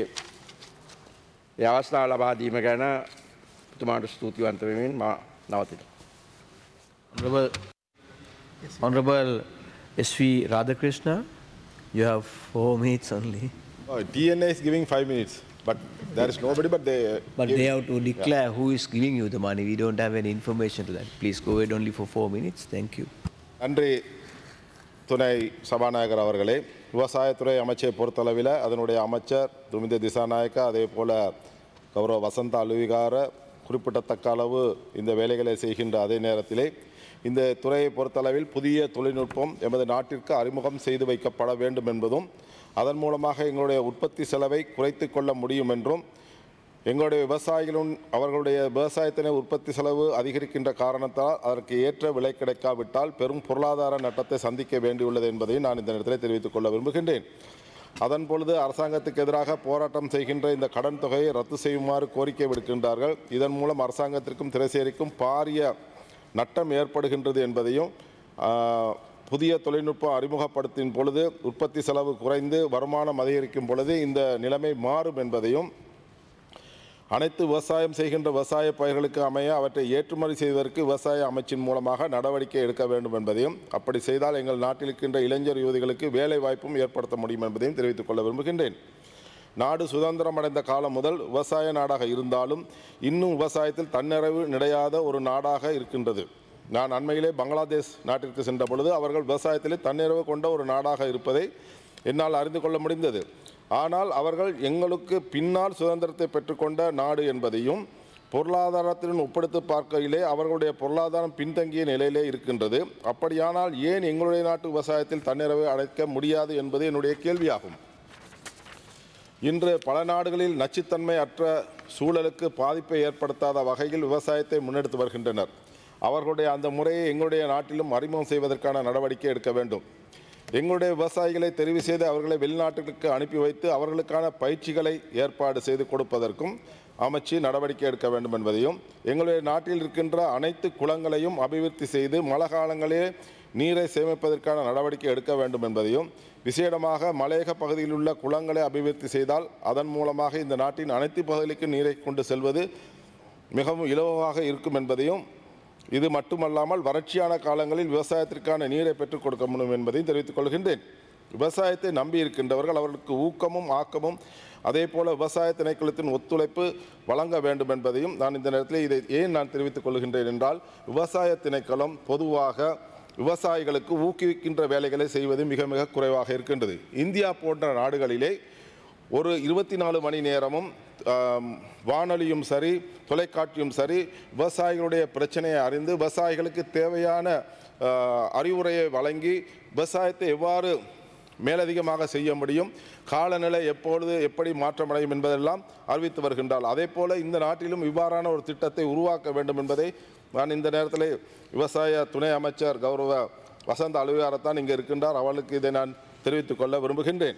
ඒ අවස්ථාව ලබා දීම ගැන තුමාට ස්තුතිවන්ත වෙමින් මා නවතිනවා. Honorable, Honorable S V Radhakrishna, you have four minutes only. Oh, T N A is giving five minutes, but there is nobody but they... But give, they have to declare yeah. who is giving you the money. We don't have any information to that. Please go ahead only for four minutes. Thank you. நன்றி துணை சபாநாயகர் அவர்களே. விவசாயத்துறை அமைச்சை பொறுத்தளவில் அதனுடைய அமைச்சர் துமிந்த திசாநாயக்க, அதே போல கௌரவ வசந்த அலுவிகார குறிப்பிடத்தக்க அளவு இந்த வேலைகளை செய்கின்ற அதே நேரத்திலே இந்த துறையை பொறுத்தளவில் புதிய தொழில்நுட்பம் எமது நாட்டிற்கு அறிமுகம் செய்து வைக்கப்பட வேண்டும் என்பதும் அதன் மூலமாக எங்களுடைய உற்பத்தி செலவை குறைத்து கொள்ள முடியும் என்றும் எங்களுடைய விவசாயிகளும் அவர்களுடைய விவசாயத்தினை உற்பத்தி செலவு அதிகரிக்கின்ற காரணத்தால் அதற்கு ஏற்ற விலை கிடைக்காவிட்டால் பெரும் பொருளாதார நட்டத்தை சந்திக்க வேண்டியுள்ளது என்பதையும் நான் இந்த நேரத்தில் தெரிவித்துக் கொள்ள விரும்புகின்றேன். அதன் பொழுது அரசாங்கத்துக்கு எதிராக போராட்டம் செய்கின்ற இந்த கடன் தொகையை ரத்து செய்யுமாறு கோரிக்கை விடுக்கின்றார்கள். இதன் மூலம் அரசாங்கத்திற்கும் திரைசேரிக்கும் பாரிய நட்டம் ஏற்படுகின்றது என்பதையும் புதிய தொழில்நுட்பம் அறிமுகப்படுத்தும் பொழுது உற்பத்தி செலவு குறைந்து வருமானம் அதிகரிக்கும் பொழுது இந்த நிலைமை மாறும் என்பதையும் அனைத்து விவசாயம் செய்கின்ற விவசாய பயிர்களுக்கு அமைய அவற்றை ஏற்றுமதி செய்வதற்கு விவசாய அமைச்சின் மூலமாக நடவடிக்கை எடுக்க வேண்டும் என்பதையும் அப்படி செய்தால் எங்கள் நாட்டில் இருக்கின்ற இளைஞர் யுவதிகளுக்கு வேலை வாய்ப்பும் ஏற்படுத்த முடியும் என்பதையும் தெரிவித்துக் கொள்ள விரும்புகின்றேன். நாடு சுதந்திரம் அடைந்த காலம் முதல் விவசாய நாடாக இருந்தாலும் இன்னும் விவசாயத்தில் தன்னிறைவு நிலையாத ஒரு நாடாக இருக்கின்றது. நான் அண்மையிலே பங்களாதேஷ் நாட்டிற்கு சென்ற பொழுது அவர்கள் விவசாயத்திலே தன்னிறைவு கொண்ட ஒரு நாடாக இருப்பதை என்னால் அறிந்து கொள்ள முடிந்தது. ஆனால் அவர்கள் எங்களுக்கு பின்னால் சுதந்திரத்தை பெற்றுக்கொண்ட நாடு என்பதையும் பொருளாதாரத்துடன் ஒப்படைத்து பார்க்கையிலே அவர்களுடைய பொருளாதாரம் பின்தங்கிய நிலையிலே இருக்கின்றது. அப்படியானால் ஏன் எங்களுடைய நாட்டு விவசாயத்தில் தன்னிறைவை அடைக்க முடியாது என்பது என்னுடைய கேள்வியாகும். இன்று பல நாடுகளில் நச்சுத்தன்மை அற்ற சூழலுக்கு பாதிப்பை ஏற்படுத்தாத வகையில் விவசாயத்தை முன்னெடுத்து வருகின்றனர். அவர்களுடைய அந்த முறையை எங்களுடைய நாட்டிலும் அறிமுகம் செய்வதற்கான நடவடிக்கை எடுக்க வேண்டும். எங்களுடைய விவசாயிகளை தெரிவு செய்து அவர்களை வெளிநாட்டுகளுக்கு அனுப்பி வைத்து அவர்களுக்கான பயிற்சிகளை ஏற்பாடு செய்து கொடுப்பதற்கும் அமைச்சு நடவடிக்கை எடுக்க வேண்டும் என்பதையும் எங்களுடைய நாட்டில் இருக்கின்ற அனைத்து குளங்களையும் அபிவிருத்தி செய்து மழை காலங்களே நீரை சேமிப்பதற்கான நடவடிக்கை எடுக்க வேண்டும் என்பதையும் விசேடமாக மலையக பகுதியில் உள்ள குளங்களை அபிவிருத்தி செய்தால் அதன் மூலமாக இந்த நாட்டின் அனைத்து பகுதிகளுக்கு நீரை கொண்டு செல்வது மிகவும் இலவாக இருக்கும் என்பதையும் இது மட்டுமல்லாமல் வறட்சியான காலங்களில் விவசாயத்திற்கான நீரை பெற்றுக் கொடுக்க முடியும் என்பதையும் தெரிவித்துக் கொள்கின்றேன். விவசாயத்தை நம்பி இருக்கின்றவர்கள் அவர்களுக்கு ஊக்கமும் ஆக்கமும் அதே போல விவசாய திணைக்களத்தின் ஒத்துழைப்பு வழங்க வேண்டும் என்பதையும் நான் இந்த நேரத்தில் இதை ஏன் நான் தெரிவித்துக் கொள்கின்றேன் என்றால் விவசாய திணைக்களம் பொதுவாக விவசாயிகளுக்கு ஊக்குவிக்கின்ற வேலைகளை செய்வது மிக மிக குறைவாக இருக்கின்றது. இந்தியா போன்ற நாடுகளிலே ஒரு இருபத்தி நாலு மணி நேரமும் வானொலியும் சரி தொலைக்காட்சியும் சரி விவசாயிகளுடைய பிரச்சனையை அறிந்து விவசாயிகளுக்கு தேவையான அறிவுரையை வழங்கி விவசாயத்தை எவ்வாறு மேலதிகமாக செய்ய முடியும், காலநிலை எப்பொழுது எப்படி மாற்றமடையும் என்பதெல்லாம் அறிவித்து வருகின்றார். அதே போல இந்த நாட்டிலும் இவ்வாறான ஒரு திட்டத்தை உருவாக்க வேண்டும் என்பதை நான் இந்த நேரத்தில் விவசாய துணை அமைச்சர் கௌரவ வசந்த அலுவலகத்தான் இங்கே இருக்கின்றார், அவளுக்கு இதை நான் தெரிவித்துக் கொள்ள விரும்புகின்றேன்.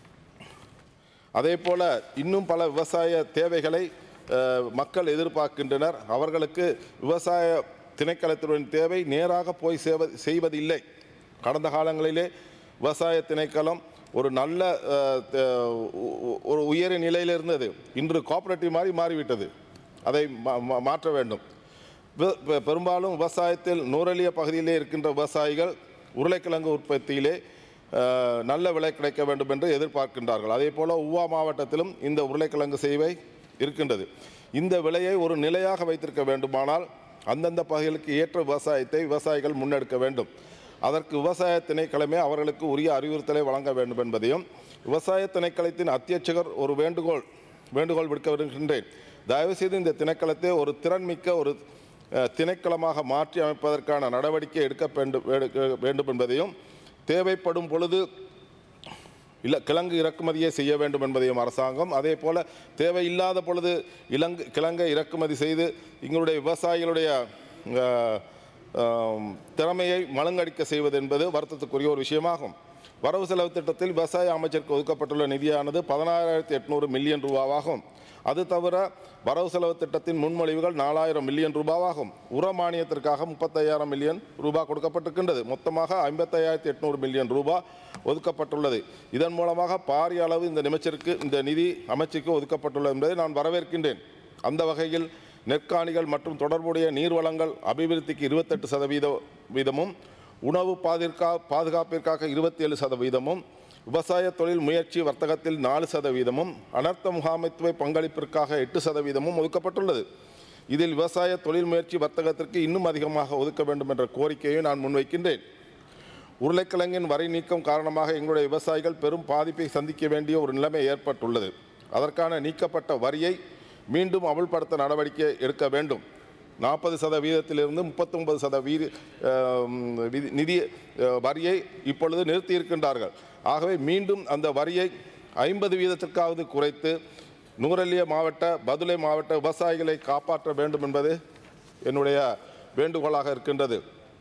அதே போல இன்னும் பல விவசாய தேவைகளை மக்கள் எதிர்பார்க்கின்றனர். அவர்களுக்கு விவசாய திணைக்களத்தின் தேவை நேராக போய் செய்வதில்லை. கடந்த காலங்களிலே விவசாய திணைக்களம் ஒரு நல்ல ஒரு உயரிய நிலையில் இருந்தது. இன்று கோஆபரேட்டிவ் மாதிரி மாறிவிட்டது. அதை மாற்ற வேண்டும். பெ- பெ- பெரும்பாலும் விவசாயத்தில் நூறலிய பகுதியிலே இருக்கின்ற விவசாயிகள் உருளைக்கிழங்கு உற்பத்தியிலே அஹ், நல்ல விலை கிடைக்க வேண்டும் என்று எதிர்பார்க்கின்றார்கள். அதே போல உவா மாவட்டத்திலும் இந்த உருளைக்கிழங்கு சேவை இருக்கின்றது. இந்த விலையை ஒரு நிலையாக வைத்திருக்க வேண்டுமானால் அந்தந்த பகுதிகளுக்கு ஏற்ற விவசாயத்தை விவசாயிகள் முன்னெடுக்க வேண்டும். அதற்கு விவசாய திணைக்களமே அவர்களுக்கு உரிய அறிவுறுத்தலை வழங்க வேண்டும் என்பதையும் விவசாய திணைக்களத்தின் அத்தியட்சகர் ஒரு வேண்டுகோள் வேண்டுகோள் விடுக்க விடுகின்றேன். தயவுசெய்து இந்த திணைக்களத்தை ஒரு திறன்மிக்க ஒரு அஹ், திணைக்களமாக மாற்றி அமைப்பதற்கான நடவடிக்கை எடுக்க வேண்டும் எடுக்க வேண்டும் என்பதையும் தேவைப்படும் பொழுது இல்லை கிழங்கு இறக்குமதியை செய்ய வேண்டும் என்பதையும் அரசாங்கம், அதே போல் தேவையில்லாத பொழுது இலங்கு கிழங்கை இறக்குமதி செய்து எங்களுடைய விவசாயிகளுடைய அஹ், அஹ், திறமையை மழுங்கடிக்க செய்வது என்பது வருத்தத்துக்குரிய ஒரு விஷயமாகும். வரவு செலவு திட்டத்தில் விவசாய அமைச்சருக்கு ஒதுக்கப்பட்டுள்ள நிதியானது பதினாறாயிரத்தி எட்நூறு மில்லியன் ரூபாவாகும். அது தவிர வரவு செலவு திட்டத்தின் முன்மொழிவுகள் நாலாயிரம் மில்லியன் ரூபாவாகும். உர மானியத்திற்காக முப்பத்தையாயிரம் மில்லியன் ரூபாய் கொடுக்கப்பட்டிருக்கின்றது. மொத்தமாக ஐம்பத்தையாயிரத்தி எட்நூறு மில்லியன் ரூபாய் ஒதுக்கப்பட்டுள்ளது. இதன் மூலமாக பாரிய அளவு இந்த நிமைச்சருக்கு இந்த நிதி அமைச்சுக்கு ஒதுக்கப்பட்டுள்ளது என்பதை நான் வரவேற்கின்றேன். அந்த வகையில் நெற்காணிகள் மற்றும் தொடர்புடைய நீர்வளங்கள் அபிவிருத்திக்கு இருபத்தெட்டு சதவீத வீதமும், உணவு பாதுகா பாதுகாப்பிற்காக இருபத்தி ஏழு சதவீதமும், விவசாய தொழில் முயற்சி வர்த்தகத்தில் நாலு சதவீதமும், அனர்த்த முகாமைத்துவ பங்களிப்பிற்காக எட்டு சதவீதமும் ஒதுக்கப்பட்டுள்ளது. இதில் விவசாய தொழில் முயற்சி வர்த்தகத்திற்கு இன்னும் அதிகமாக ஒதுக்க வேண்டும் என்ற கோரிக்கையை நான் முன்வைக்கின்றேன். உருளைக்கிழங்கின் வரி நீக்கம் காரணமாக எங்களுடைய விவசாயிகள் பெரும் பாதிப்பை சந்திக்க வேண்டிய ஒரு நிலைமை ஏற்பட்டுள்ளது. அதற்கான நீக்கப்பட்ட வரியை மீண்டும் அமல்படுத்த நடவடிக்கை எடுக்க வேண்டும். நாற்பது சதவீதத்திலிருந்து முப்பத்தொன்பது சதவீத நிதி வரியை இப்பொழுது நிறுத்தியிருக்கின்றார்கள். ஆகவே மீண்டும் அந்த வரியை ஐம்பது வீதத்திற்காவது குறைத்து நூரெலியா மாவட்ட பதுளை மாவட்ட விவசாயிகளை காப்பாற்ற வேண்டும் என்பது என்னுடைய வேண்டுகோளாக இருக்கின்றது.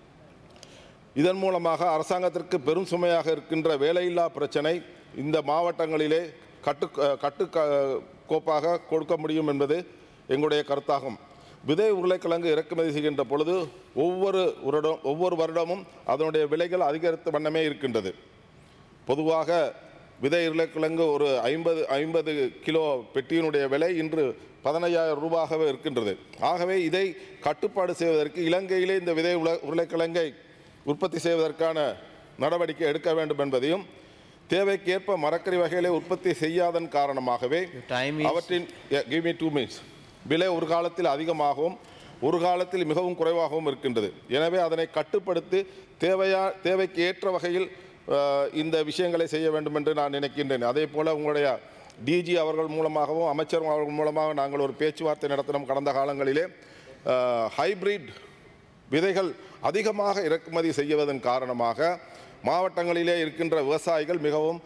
இதன் மூலமாக அரசாங்கத்திற்கு பெரும் சுமையாக இருக்கின்ற வேலையில்லா பிரச்சனை இந்த மாவட்டங்களிலே கட்டு கட்டு கோப்பாக கொடுக்க முடியும் என்பது எங்களுடைய கருத்தாகும். விதை உருளைக்கிழங்கு இறக்குமதி செய்கின்ற பொழுது ஒவ்வொரு வருடம் ஒவ்வொரு வருடமும் அதனுடைய விலைகள் அதிகரித்த வண்ணமே இருக்கின்றது. பொதுவாக விதை உருளைக்கிழங்கு ஒரு ஐம்பது ஐம்பது கிலோ பெட்டியினுடைய விலை இன்று பதினையாயிரம் ரூபாயாகவே இருக்கின்றது. ஆகவே இதை கட்டுப்பாடு செய்வதற்கு இலங்கையிலே இந்த விதை உருளைக்கிழங்கை உற்பத்தி செய்வதற்கான நடவடிக்கை எடுக்க வேண்டும் என்பதையும், தேவைக்கேற்ப மரக்கறி வகைகளை உற்பத்தி செய்யாதன் காரணமாகவே அவற்றின் give me two minutes விலை ஒரு காலத்தில் அதிகமாகவும் ஒரு காலத்தில் மிகவும் குறைவாகவும் இருக்கின்றது. எனவே அதனை கட்டுப்படுத்தி தேவையா தேவைக்கு ஏற்ற வகையில் இந்த விஷயங்களை செய்ய வேண்டும் என்று நான் நினைக்கின்றேன். அதே போல் உங்களுடைய டிஜி அவர்கள் மூலமாகவும் அமைச்சர் அவர்கள் மூலமாக நாங்கள் ஒரு பேச்சுவார்த்தை நடத்தினோம். கடந்த காலங்களிலே ஹைபிரிட் விதைகள் அதிகமாக இறக்குமதி செய்வதன் காரணமாக மாவட்டங்களிலே இருக்கின்ற விவசாயிகள் மிகவும்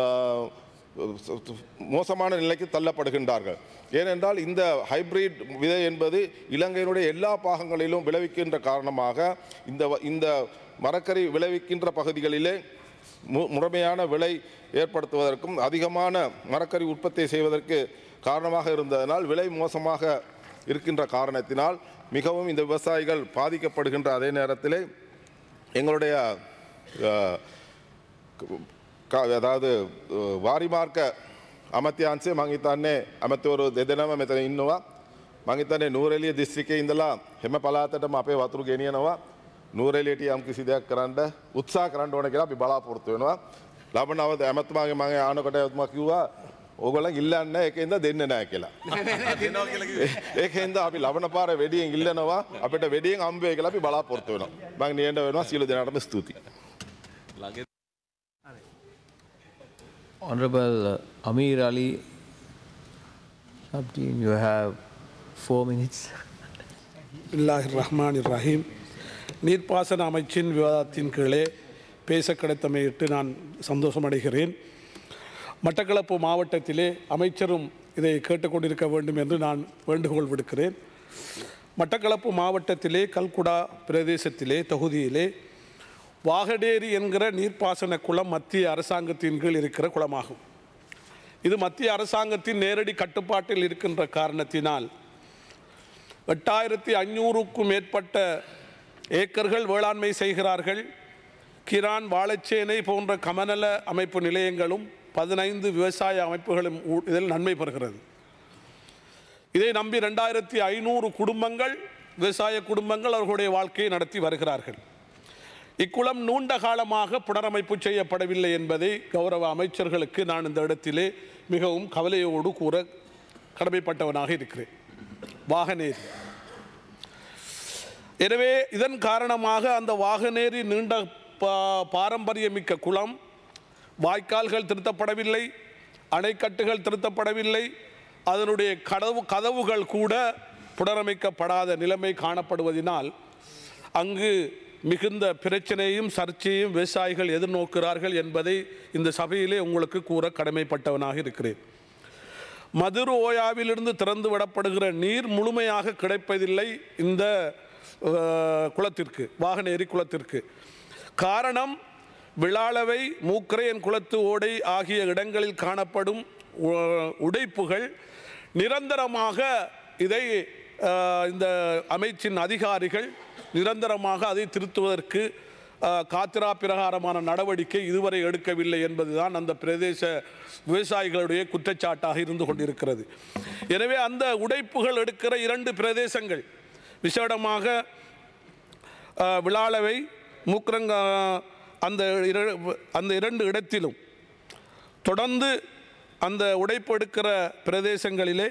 மோசமான நிலைக்கு தள்ளப்படுகின்றார்கள். ஏனென்றால் இந்த ஹைபிரிட் விதை என்பது இலங்கையினுடைய எல்லா பாகங்களிலும் விளைவிக்கின்ற காரணமாக இந்த இந்த மரக்கறி விளைவிக்கின்ற பகுதிகளிலே மு முறைமையான விலை ஏற்படுத்துவதற்கும் அதிகமான மரக்கறி உற்பத்தி செய்வதற்கு காரணமாக இருந்ததனால் விலை மோசமாக இருக்கின்ற காரணத்தினால் மிகவும் இந்த விவசாயிகள் பாதிக்கப்படுகின்ற அதே நேரத்தில் எங்களுடைய අதாவது වාරිමාර්ග අමාත්‍යාංශය මං හිතන්නේ අමතවරු දෙදෙනාම මෙතන ඉන්නවා. මං හිතන්නේ නූරෙලිය දිස්ත්‍රික්කයේ ඉඳලා හැම පළාතටම අපේ වතුරු ගෙනියනවා. නූරෙලියට යම් කිසි දෙයක් කරන්න උත්සාහ කරන්න ඕන කියලා අපි බලාපොරොත්තු වෙනවා. ලබනව ඇමතුමාගේ මම ආනකොට එතුමා කිව්වා ඕගොල්ලන් ඉල්ලන්නේ ඒකෙන්ද දෙන්නේ නැහැ කියලා. ඒකෙන්ද අපි ලබන පාර වෙඩියෙන් ඉල්ලනවා අපිට වෙඩියෙන් හම්බ වෙයි කියලා අපි බලාපොරොත්තු වෙනවා. මං නියඬ වෙනවා සියලු දෙනාටම ස්තුතියි. Honorable uh, Amir Ali Abdin, you have four minutes. பிஸ்மில்லாஹிர்ரஹ்மானிர்ரஹீம். நீர்ப்பாசன அமைச்சின் விவாதத்தின் கீழே பேச கிடைத்தமையிட்டு நான் சந்தோஷமடைகிறேன். மட்டக்களப்பு மாவட்டத்திலே அமைச்சரும் இதை கேட்டுக்கொண்டிருக்க வேண்டும் என்று நான் வேண்டுகோள் விடுக்கிறேன். மட்டக்களப்பு மாவட்டத்திலே கல்குடா பிரதேசத்திலே தொகுதியிலே வாகடேரி என்கிற நீர்ப்பாசன குளம் மத்திய அரசாங்கத்தின் கீழ் இருக்கிற குளமாகும். இது மத்திய அரசாங்கத்தின் நேரடி கட்டுப்பாட்டில் இருக்கின்ற காரணத்தினால் எட்டாயிரத்தி ஐநூறுக்கும் மேற்பட்ட ஏக்கர்கள் வேளாண்மை செய்கிறார்கள். கிரான் வாழைச்சேனை போன்ற கமநல அமைப்பு நிலையங்களும் பதினைந்து விவசாய அமைப்புகளும் இதில் நன்மை பெறுகிறது. இதை நம்பி ரெண்டாயிரத்தி ஐநூறு குடும்பங்கள் விவசாய குடும்பங்கள் அவர்களுடைய வாழ்க்கையை நடத்தி வருகிறார்கள். இக்குளம் நீண்ட காலமாக புனரமைப்பு செய்யப்படவில்லை என்பதை கௌரவ அமைச்சர்களுக்கு நான் இந்த இடத்திலே மிகவும் கவலையோடு கூற கடமைப்பட்டவனாக இருக்கிறேன். வாகனேரி, எனவே இதன் காரணமாக அந்த வாகனேரி நீண்ட பாரம்பரியமிக்க குளம், வாய்க்கால்கள் திருத்தப்படவில்லை, அணைக்கட்டுகள் திருத்தப்படவில்லை, அதனுடைய கதவு கதவுகள் கூட புனரமைக்கப்படாத நிலைமை காணப்படுவதனால் அங்கு மிகுந்த பிரச்சனையும் சர்ச்சையும் விவசாயிகள் எதிர்நோக்கிறார்கள் என்பதை இந்த சபையிலே உங்களுக்கு கூற கடமைப்பட்டவனாக இருக்கிறேன். மதுரு ஓயாவிலிருந்து திறந்து விடப்படுகிற நீர் முழுமையாக கிடைப்பதில்லை இந்த குளத்திற்கு, வாகனேரி குளத்திற்கு. காரணம், விளாளவை, மூக்கரையன் குளத்து ஓடை ஆகிய இடங்களில் காணப்படும் உடைப்புகள் நிரந்தரமாக இதை இந்த அமைச்சின் அதிகாரிகள் நிரந்தரமாக அதை திருத்துவதற்கு காத்திரா பிரகாரமான நடவடிக்கை இதுவரை எடுக்கவில்லை என்பதுதான் அந்த பிரதேச விவசாயிகளுடைய குற்றச்சாட்டாக இருந்து கொண்டிருக்கிறது. எனவே அந்த உடைப்புகள் எடுக்கிற இரண்டு பிரதேசங்கள், விசேடமாக விளாளவை, மூக்கரங்க, அந்த அந்த இரண்டு இடத்திலும் தொடர்ந்து அந்த உடைப்பு எடுக்கிற பிரதேசங்களிலே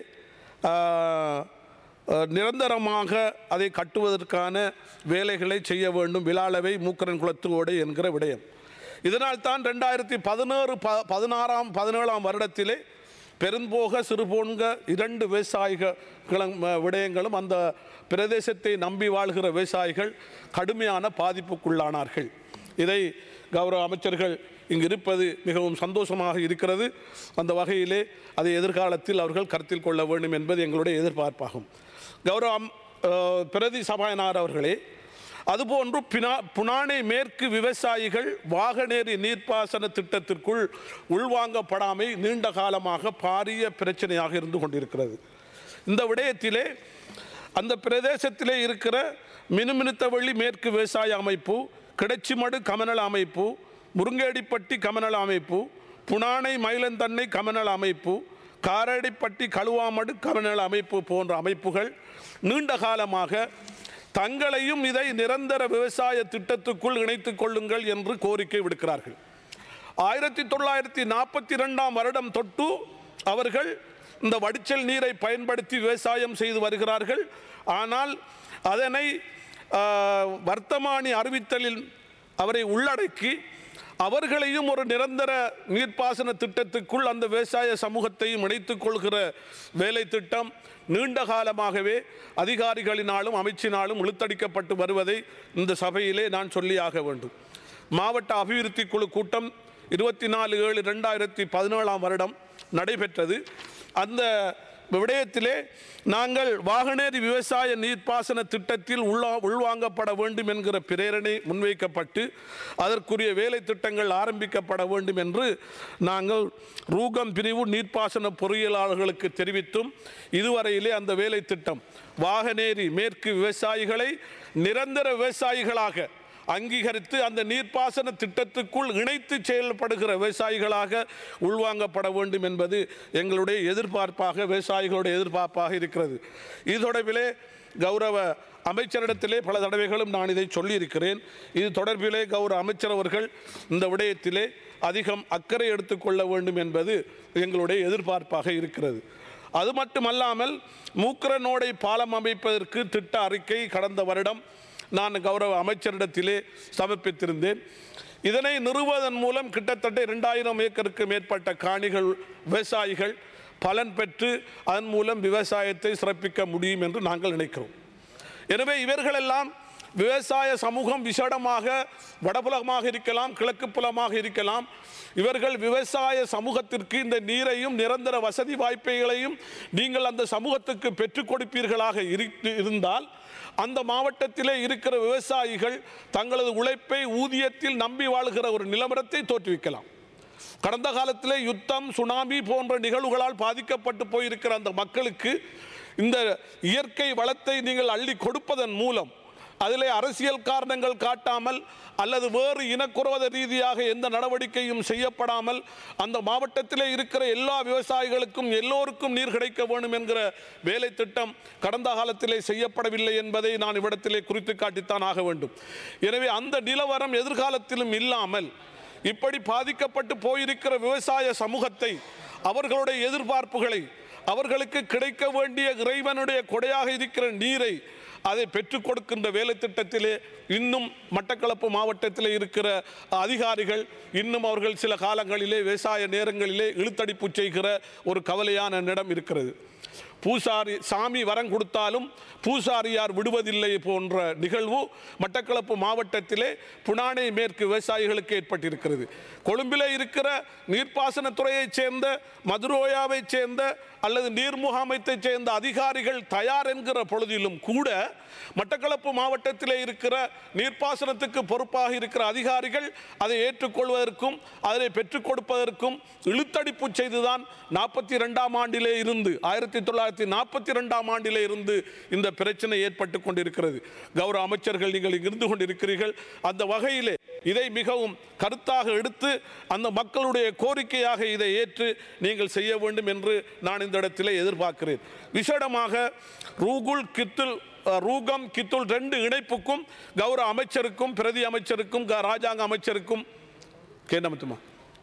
நிரந்தரமாக அதை கட்டுவதற்கான வேலைகளை செய்ய வேண்டும். விளாளவை, மூக்கரன் குளத்து ஓடை என்கிற விடயம். இதனால் தான் ரெண்டாயிரத்தி பதினேழு ப பதினாறாம் பதினேழாம் வருடத்திலே பெரும்போக சிறுபோன்க இரண்டு விவசாயிகளும் விடயங்களும் அந்த பிரதேசத்தை நம்பி வாழ்கிற விவசாயிகள் கடுமையான பாதிப்புக்குள்ளானார்கள். இதை கௌரவ அமைச்சர்கள் இங்கு இருப்பது மிகவும் சந்தோஷமாக இருக்கிறது. அந்த வகையிலே அதை எதிர்காலத்தில் அவர்கள் கருத்தில் கொள்ள வேண்டும் என்பது எங்களுடைய எதிர்பார்ப்பாகும். கௌரவம் பிரதி சபாநாயகர் அவர்களே, அதுபோன்று பினா புனானை மேற்கு விவசாயிகள் வாகனேரி நீர்ப்பாசன திட்டத்திற்குள் உள்வாங்கப்படாமை நீண்ட காலமாக பாரிய பிரச்சனையாக இருந்து கொண்டிருக்கிறது. இந்த விடயத்திலே அந்த பிரதேசத்திலே இருக்கிற மினுமினுத்தவள்ளி மேற்கு விவசாய அமைப்பு, கிடைச்சிமடு கமநல அமைப்பு, முருங்கேடிப்பட்டி கமநல அமைப்பு, புனானை மயிலந்தன்னை கமநல அமைப்பு, காரடிப்பட்டி கழுவாமடு கமநல அமைப்பு போன்ற அமைப்புகள் நீண்ட காலமாக தங்களையும் இதை நிரந்தர விவசாய திட்டத்துக்குள் இணைத்துக் கொள்ளுங்கள் என்று கோரிக்கை விடுக்கிறார்கள். ஆயிரத்தி தொள்ளாயிரத்தி நாற்பத்தி இரண்டாம் வருடம் தொட்டு அவர்கள் இந்த வடிச்சல் நீரை பயன்படுத்தி விவசாயம் செய்து வருகிறார்கள். ஆனால் அதனை வர்த்தமானி அறிவித்தலில் அவரை உள்ளடக்கி அவர்களையும் ஒரு நிரந்தர நீர்ப்பாசன திட்டத்துக்குள் அந்த விவசாய சமூகத்தையும் இணைத்துக் கொள்கிற வேலை திட்டம் நீண்ட காலமாகவே அதிகாரிகளினாலும் அமைச்சினாலும் இழுத்தடிக்கப்பட்டு வருவதை இந்த சபையிலே நான் சொல்லியாக வேண்டும். மாவட்ட அபிவிருத்தி குழு கூட்டம் இருபத்தி நாலு ஏழு ரெண்டாயிரத்தி பதினேழாம் வருடம் நடைபெற்றது. அந்த விடயத்திலே நாங்கள் வாகனேரி விவசாய நீர்ப்பாசன திட்டத்தில் உள்ள உள்வாங்கப்பட வேண்டும் என்கிற பிரேரணை முன்வைக்கப்பட்டு அதற்குரிய வேலை திட்டங்கள் ஆரம்பிக்கப்பட வேண்டும் என்று நாங்கள் ரூகம் பிரிவு நீர்ப்பாசன பொறியியலாளர்களுக்கு தெரிவித்தும் இதுவரையிலே அந்த வேலை திட்டம் வாகனேரி மேற்கு விவசாயிகளை நிரந்தர விவசாயிகளாக அங்கீகரித்து அந்த நீர்ப்பாசன திட்டத்துக்குள் இணைத்து செயல்படுகிற விவசாயிகளாக உள்வாங்கப்பட வேண்டும் என்பது எங்களுடைய எதிர்பார்ப்பாக, விவசாயிகளுடைய எதிர்பார்ப்பாக இருக்கிறது. இது தொடர்பிலே கௌரவ அமைச்சரிடத்திலே பல தடவைகளும் நான் இதை சொல்லியிருக்கிறேன். இது தொடர்பிலே கௌரவ அமைச்சர் அவர்கள் இந்த விடயத்திலே அதிகம் அக்கறை எடுத்துக்கொள்ள வேண்டும் என்பது எங்களுடைய எதிர்பார்ப்பாக இருக்கிறது. அது மட்டுமல்லாமல் மூக்கரனோடை பாலம் அமைப்பதற்கு திட்ட அறிக்கை கடந்த வருடம் நான் கௌரவ அமைச்சரிடத்திலே சமர்ப்பித்திருந்தேன். இதனை நிறுவுவதன் மூலம் கிட்டத்தட்ட இரண்டாயிரம் ஏக்கருக்கு மேற்பட்ட காணிகள் விவசாயிகள் பலன் பெற்று அதன் மூலம் விவசாயத்தை சிறப்பிக்க முடியும் என்று நாங்கள் நினைக்கிறோம். எனவே இவர்களெல்லாம் விவசாய சமூகம் விசேடமாக வடபுலமாக இருக்கலாம், கிழக்கு புலமாக இருக்கலாம், இவர்கள் விவசாய சமூகத்திற்கு இந்த நீரையும் நிரந்தர வசதி வாய்ப்புகளையும் நீங்கள் அந்த சமூகத்துக்கு பெற்றுக் கொடுப்பீர்களாக இருந்தால் அந்த மாவட்டத்திலே இருக்கிற விவசாயிகள் தங்களது உழைப்பை ஊதியத்தில் நம்பி வாழ்கிற ஒரு நிலவரத்தை தோற்றுவிக்கலாம். கடந்த காலத்திலே யுத்தம், சுனாமி போன்ற நிகழ்வுகளால் பாதிக்கப்பட்டு போயிருக்கிற அந்த மக்களுக்கு இந்த இயற்கை வளத்தை நீங்கள் அள்ளி கொடுப்பதன் மூலம் அதிலே அரசியல் காரணங்கள் காட்டாமல் அல்லது வேறு இனக்குறவத ரீதியாக எந்த நடவடிக்கையும் செய்யப்படாமல் அந்த மாவட்டத்திலே இருக்கிற எல்லா விவசாயிகளுக்கும் எல்லோருக்கும் நீர் கிடைக்க வேண்டும் என்கிற வேலை திட்டம் கடந்த காலத்திலே செய்யப்படவில்லை என்பதை நான் இவ்விடத்திலே குறித்து காட்டித்தான் ஆக வேண்டும். எனவே அந்த நிலவரம் எதிர்காலத்திலும் இல்லாமல் இப்படி பாதிக்கப்பட்டு போயிருக்கிற விவசாய சமூகத்தை அவர்களுடைய எதிர்பார்ப்புகளை அவர்களுக்கு கிடைக்க வேண்டிய இறைவனுடைய கொடையாக இருக்கிற நீரை அதை பெற்றுக் கொடுக்கின்ற வேலை திட்டத்திலே இன்னும் மட்டக்களப்பு மாவட்டத்தில் இருக்கிற அதிகாரிகள் இன்னும் அவர்கள் சில காலங்களிலே விவசாய நேரங்களிலே இழுத்தடிப்பு செய்கிற ஒரு கவலையான இடம் இருக்கிறது. பூசாரி சாமி வரம் கொடுத்தாலும் பூசாரியார் விடுவதில்லை போன்ற நிகழ்வு மட்டக்களப்பு மாவட்டத்திலே புனானை மேற்கு விவசாயிகளுக்கு ஏற்பட்டிருக்கிறது. கொழும்பிலே இருக்கிற நீர்ப்பாசனத்துறையைச் சேர்ந்த மதுரோயாவைச் சேர்ந்த அல்லது நீர் முகாமைத்தைச் சேர்ந்த அதிகாரிகள் தயார் என்கிற பொழுதிலும் கூட மட்டக்களப்பு மாவட்டத்திலே இருக்கிற நீர்ப்பாசனத்துக்கு பொறுப்பாக இருக்கிற அதிகாரிகள் அதை ஏற்றுக்கொள்வதற்கும் அதை பெற்றுக் கொடுப்பதற்கும் இழுத்தடிப்பு செய்துதான் நாற்பத்தி ரெண்டாம் ஆண்டிலே இருந்து ஆயிரத்தி தொள்ளாயிரத்தி நாற்பத்தி ரெண்டாம் ஆண்டிலே இருந்து இந்த பிரச்சனை ஏற்பட்டு கொண்டிருக்கிறது. கௌரவ அமைச்சர்கள் நீங்கள் இருந்து கொண்டிருக்கிறீர்கள். அந்த வகையிலே இதை மிகவும் கருத்தாக எடுத்து அந்த மக்களுடைய கோரிக்கையாக இதை ஏற்று நீங்கள் செய்ய வேண்டும் என்று நான் இந்த இடத்திலே எதிர்பார்க்கிறேன். விசேடமாக ரூகுல் கித்துல் ரூகம் கித்துல் ரெண்டு இணைப்புக்கும் கௌரவ அமைச்சருக்கும் பிரதி அமைச்சருக்கும் ராஜாங்க அமைச்சருக்கும் கேண்டமத்துமா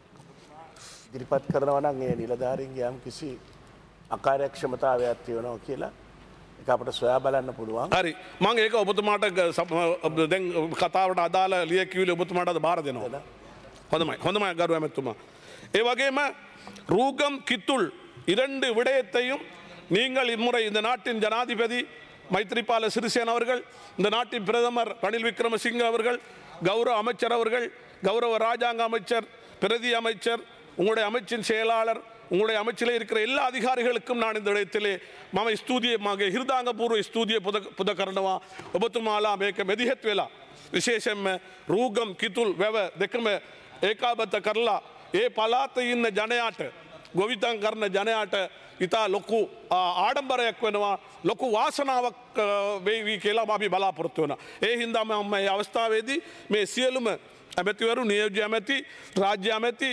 ඉදිරිපත් කරනවා නම් ඒ නිලධාරීන්ගේ යම් කිසි අකාර්යක්ෂමතාවයක් තියෙනවා කියලා ඒක අපිට සොයා බලන්න පුළුවන්. හරි මම ඒක ඔබතුමාට දැන් කතාවට අදාළ ලියකියවිලි ඔබතුමාට අද බාර දෙනවා. හොඳයි හොඳයි ගරු ඇමතුමා. ඒ වගේම ரூகம் கித்துல் இரண்டு விடயத்தையும் நீங்கள் இம்முறை இந்த நாட்டின் ஜனாதிபதி மைத்ரிபால சிறிசேன அவர்கள், இந்த நாட்டின் பிரதமர் ரணில் விக்ரமசிங்க அவர்கள், கௌரவ அமைச்சர் அவர்கள், கௌரவ ராஜாங்க அமைச்சர், பிரதி அமைச்சர், உங்களுடைய அமைச்சின் செயலாளர், உங்களுடைய அமைச்சிலே இருக்கிற எல்லா அதிகாரிகளுக்கும் நான் இந்த இடத்திலே මම ස්තුතිය මගේ හිර්දාංග පූර්ව ස්තුතිය පුද කරනවා. ඔබතුමාලා මේක මෙදිහෙත් වෙලා විශේෂයෙන්ම රූගම් කිතුල් වැව දෙකම ඒකාබද්ධ කරලා ඒ පළාතේ ඉන්න ජනයාට ගොවිතැන් කරන ජනයාට ඉතා ලොකු ආඩම්බරයක් වෙනවා, ලොකු වාසනාවක් වේවි කියලා අපි බලාපොරොත්තු වෙනවා. ඒ හින්දා මම මේ අවස්ථාවේදී මේ සියලුම ඇමතිවරු, නියෝජ්‍ය ඇමති, රාජ්‍ය ඇමති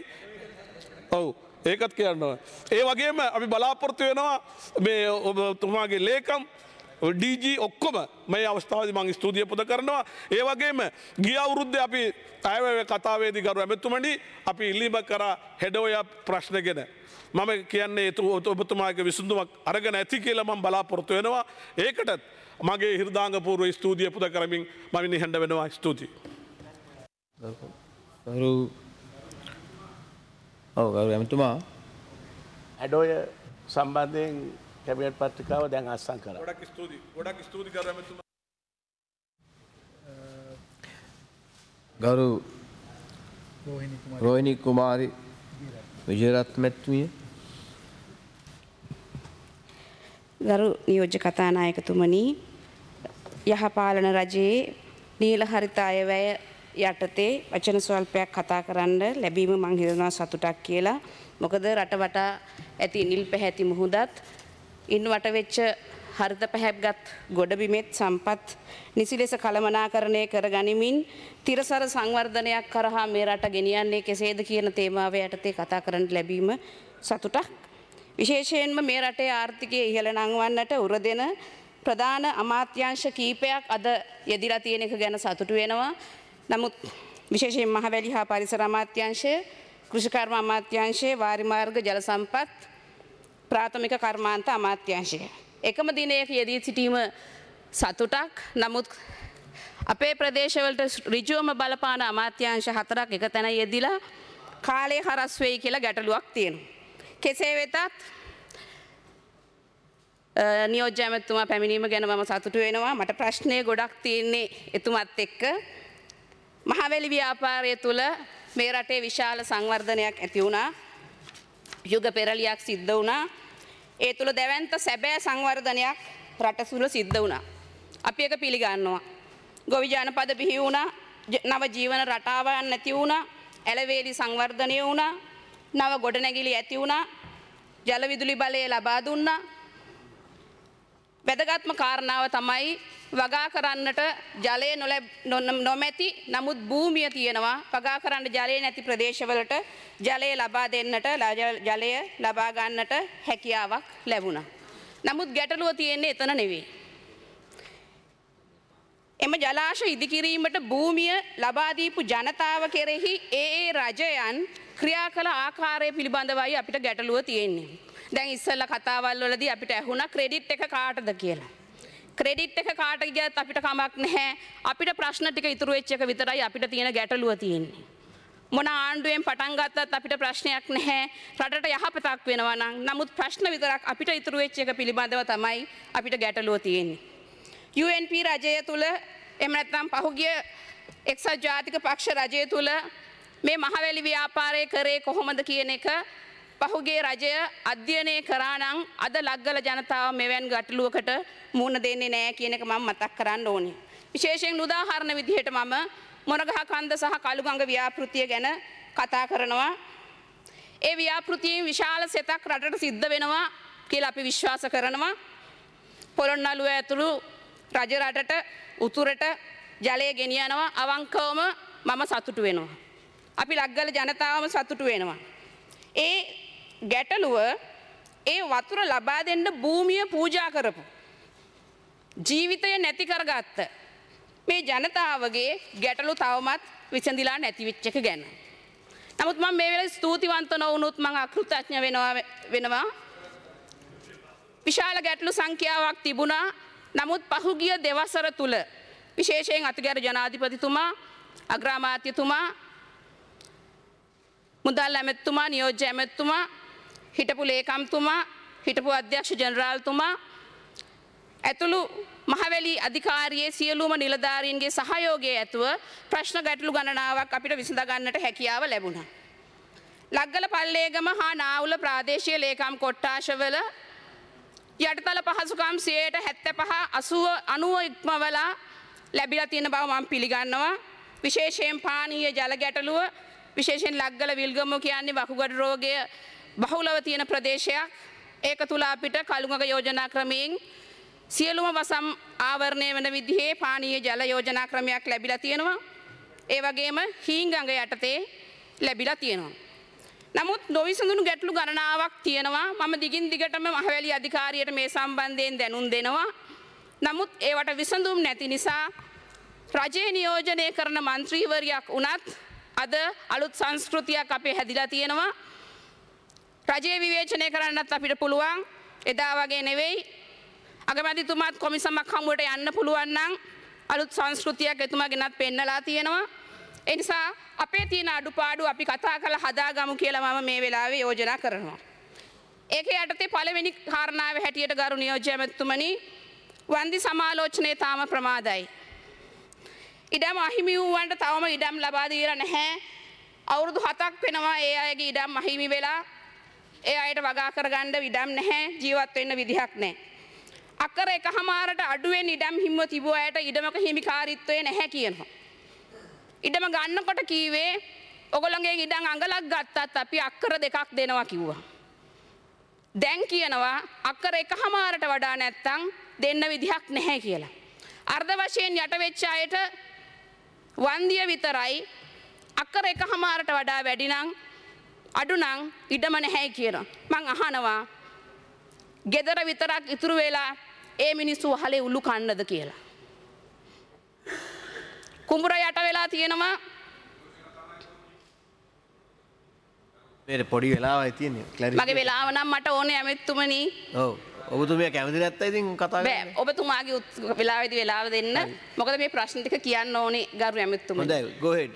ඔව් ඒකත් කියනවා. ඒ වගේම අපි බලාපොරොත්තු වෙනවා මේ ඔබතුමාගේ ලේකම් ඩීජී ඔක්කොම මේ අවස්ථාවේදී මම ස්තුතිය පුද කරනවා. ඒ වගේම ගිය අවුරුද්දේ අපි අයවැය කතාවේදී ගරු ඇමතුමනි අපි ඉල්ලීම කරා හෙඩෝය ප්‍රශ්න ගැන. මම කියන්නේ ඔබතුමාගේ විසඳුමක් අරගෙන ඇති කියලා මම බලාපොරොත්තු වෙනවා. ඒකටත් මගේ හිර්දාංග පූර්ව ස්තුතිය පුද කරමින් මම නිහඬ වෙනවා. ස්තුතියි. ගරු ඔව් ගරු ඇමතුමා ඇඩෝය සම්බන්ධයෙන් කැබිනට් පත්‍රිකාව දැන් අත්සන් කරා. ගොඩක් ස්තුතියි. ගොඩක් ස්තුතියි ගරු ඇමතුමා. ගරු රෝහිණී කුමාරි විජයරත්න මැතිණිය, ගරු නියෝජ්‍ය කතානායකතුමනි, යහපාලන රජයේ නීල හරිත අයවැය යටතේ වචන ස්වල්පයක් කතා කරන්න ලැබීම මං හිතනවා සතුටක් කියලා. මොකද රට වටා ඇති නිල් පැහැති මුහුදත් ඉන් වට වෙච්ච හරිත පැහැප්ගත් ගොඩබිමෙත් සම්පත් නිසි ලෙස කළමනාකරණය කර ගනිමින් තිරසර සංවර්ධනයක් කරහා මේ රට ගෙනියන්නේ කෙසේද කියන තේමාව යටතේ කතා කරන්න ලැබීම සතුටක්. විශේෂයෙන්ම මේ රටේ ආර්ථිකය ඉහළ නංවන්නට උරදෙන ප්‍රධාන අමාත්‍යාංශ කීපයක් අද යෙදිලා තියෙන එක ගැන සතුටු වෙනවා. නමුත් විශේෂයෙන් මහවැලි හා පරිසර අමාත්‍යාංශය, කෘෂිකර්ම අමාත්‍යාංශය, වාරි මාර්ග, ජල සම්පත්, ප්‍රාථමික කර්මාන්ත අමාත්‍යාංශය එකම දිනයක යෙදී සිටීම සතුටක්. නමුත් අපේ ප්‍රදේශවලට ඍජුවම බලපාන අමාත්‍යාංශ හතරක් එක තැන යෙදිලා කාලය හරස් වෙයි කියලා ගැටලුවක් තියෙනවා. කෙසේ වෙතත් නියෝජ්‍ය ඇමතුමා පැමිණීම ගැන මම සතුටු වෙනවා. මට ප්‍රශ්නය ගොඩක් තියෙන්නේ එතුමත් එක්ක. මහවැලි ව්‍යාපාරය තුළ මේ රටේ විශාල සංවර්ධනයක් ඇති වුණා. යුග පෙරලියක් සිද්ධ වුණා. ඒ තුළ දැවැන්ත සැබෑ සංවර්ධනයක් රට තුළ සිද්ධ වුණා. අපි එක පිළිගන්නවා. ගොවි ජනපද බිහි වුණා. නව ජීවන රටාවන් නැති වුණා. ඇලවේලි සංවර්ධනය වුණා. නව ගොඩනැගිලි ඇති වුණා. ජල විදුලි බලය ලබා දුන්නා. වැදගත්ම කාරණාව තමයි වගා කරන්නට ජලය නොමැති නමුත් භූමිය තියෙනවා වගා කරන්න ජලය නැති ප්‍රදේශවලට ජලය ලබා දෙන්නට ජලය ලබා ගන්නට හැකියාවක් ලැබුණා. නමුත් ගැටලුව තියෙන්නේ එතන නෙවෙයි. එම ජලාශ ඉදිකිරීමට භූමිය ලබා දීපු ජනතාව කෙරෙහි ඒ ඒ රජයන් ක්‍රියා කළ ආකාරය පිළිබඳවයි අපිට ගැටලුව තියෙන්නේ. දැන් ඉස්සෙල්ලා කතාවල් වලදී අපිට ඇහුණා ක්‍රෙඩිට් එක කාටද කියලා. ක්‍රෙඩිට් එක කාට ගියත් අපිට කමක් නැහැ. අපිට ප්‍රශ්න ටික ඉතුරු වෙච්ච එක විතරයි අපිට තියෙන ගැටලුව තියෙන්නේ. මොන ආණ්ඩුවෙන් පටන් ගත්තත් අපිට ප්‍රශ්නයක් නැහැ. රටට යහපතක් වෙනවා නම්. නමුත් ප්‍රශ්න විතරක් අපිට ඉතුරු වෙච්ච එක පිළිබඳව තමයි අපිට ගැටලුව තියෙන්නේ. යූ එන් පී රජය තුල එහෙම නැත්නම් පහුගිය එක්සත් ජාතික පක්ෂ රජය තුල මේ මහවැලි ව්‍යාපාරය කරේ කොහොමද කියන එක පහුගිය රජය අධ්‍යයනය කරා නම් අද ලග්ගල ජනතාව මෙවැනි ගැටලුවකට මුහුණ දෙන්නේ නැහැ කියන එක මම මතක් කරන්න ඕනේ. විශේෂයෙන් උදාහරණ විදිහට මම මොනගහ කන්ද සහ කළුගඟ ව්‍යාපෘතිය ගැන කතා කරනවා. ඒ ව්‍යාපෘතියෙන් විශාල සෙතක් රටට සිද්ධ වෙනවා කියලා අපි විශ්වාස කරනවා. පොළොන්නරුව ඇතුළු රජ රටට උතුරට ජලය ගෙනියනවා. අවංකවම මම සතුටු වෙනවා. අපි ලග්ගල ජනතාවම සතුටු වෙනවා. ඒ ගැටලුව ඒ වතුර ලබා දෙන්න භූමිය පූජා කරපු ජීවිතය නැති කරගත්ත මේ ජනතාවගේ ගැටලු තවමත් විසඳිලා නැති වෙච්ච එක ගැන. නමුත් මම මේ වෙලාවේ ස්තුතිවන්ත නොවුනොත් මම අකෘතඥ වෙනවා වෙනවා. විශාල ගැටලු සංඛ්‍යාවක් තිබුණා. නමුත් පහුගිය දෙවසර තුල විශේෂයෙන් අතිගරු ජනාධිපතිතුමා අග්‍රාමාත්‍යතුමා මුදල් ඇමැතිතුමා නියෝජ්‍ය ඇමැතිතුමා හිටපු ලේකම්තුමා හිටපු අධ්‍යක්ෂ ජනරාල්තුමා ඇතුළු මහවැලි අධිකාරියේ සියලුම නිලධාරීන්ගේ සහයෝගය ඇතුව ප්‍රශ්න ගැටලු ගණනාවක් අපිට විසඳ ගන්නට හැකියාව ලැබුණා. ලග්ගල පල්ලේගම හා නාවුල ප්‍රාදේශීය ලේකම් කොට්ටාශවල යටිතල පහසුකම් සියයට හැත්තෑපහ අසූව අනූව ඉක්මවලා ලැබිලා තියෙන බව මම පිළිගන්නවා. විශේෂයෙන් පානීය ජල ගැටලුව විශේෂයෙන් ලග්ගල විල්ගම කියන්නේ වකුගඩු රෝගය බහුලව තියෙන ප්‍රදේශයක්. ඒක තුල අපිට කළුගඟ යෝජනා ක්‍රමයෙන් සියලුම වසම් ආවරණය වෙන විදිහේ පානීය ජල යෝජනා ක්‍රමයක් ලැබිලා තියෙනවා. ඒ වගේම හීංගඟ යටතේ ලැබිලා තියෙනවා. නමුත් නොවිසඳුණු ගැටලු ගණනාවක් තියෙනවා. මම දිගින් දිගටම මහවැලි අධිකාරියට මේ සම්බන්ධයෙන් දැනුම් දෙනවා. නමුත් ඒවට විසඳුම් නැති නිසා රජයේ නියෝජනය කරන മന്ത്രിවරියක් උනත් අද අලුත් සංස්කෘතියක් අපේ හැදිලා තියෙනවා. රජයේ විවේචනය කරන්නත් අපිට පුළුවන්. එදා වගේ නෙවෙයි. අගමැතිතුමාත් කොමිසමක් හමුවට යන්න පුළුවන් නම් අලුත් සංස්කෘතියක් එතුමාගෙනත් පෙන්නලා තියෙනවා. ඒ නිසා අපේ තියෙන අඩුපාඩු අපි කතා කරලා හදාගමු කියලා මම මේ වෙලාවේ යෝජනා කරනවා. ඒකේ යටතේ පළවෙනි කාරණාව හැටියට ගරු නියෝජ්‍ය ඇමතිතුමනි වන්දි සමාලෝචනයේ තාම ප්‍රමාදයි. ඉඩම් අහිමි වූවන්ට තවම ඉඩම් ලබා දීලා නැහැ. අවුරුදු හතක් වෙනවා ඒ අයගේ ඉඩම් අහිමි වෙලා. ඒ අයට වගා කරගන්න ඉඩම් නැහැ. ජීවත් වෙන්න විදිහක් නැහැ. අක්කර එකහමාරට අඩුවෙන් ඉඩම් හිමිව තිබුව අයට ඉඩමක හිමිකාරීත්වය නැහැ කියනවා. ඉඩම ගන්නකොට කීවේ ඔගොල්ලන්ගේ ඉඩම් අඟලක් ගත්තත් අපි අක්කර දෙකක් දෙනවා කිව්වා. දැන් කියනවා අක්කර එකහමාරට වඩා නැත්තම් දෙන්න විදිහක් නැහැ කියලා. අර්ධ වශයෙන් යට වෙච්ච අයට වන්දිය විතරයි අක්කර එකහමාරට වඩා වැඩි නම් අඩු නම් ඉඩම නැහැ කියනවා. මං අහනවා ගෙදර විතරක් ඉතුරු වෙලා ඒ මිනිස්සු වහලේ උළු කන්නද කියලා. කුඹුර යට වෙලා තියෙනවා. මේ පොඩි වෙලාවයි තියෙන්නේ. මගේ වෙලාව නම් මට ඕනේ ඇමෙතුමනි. ඔව්. ඔබතුමිය කැමති නැත්නම් ඉතින් කතා කරන්න. බෑ. ඔබතුමාගේ වෙලාවේදී වෙලාව දෙන්න. මොකද මේ ප්‍රශ්න ටික කියන්න ඕනේ ගරු ඇමෙතුමනි. හොඳයි. go ahead.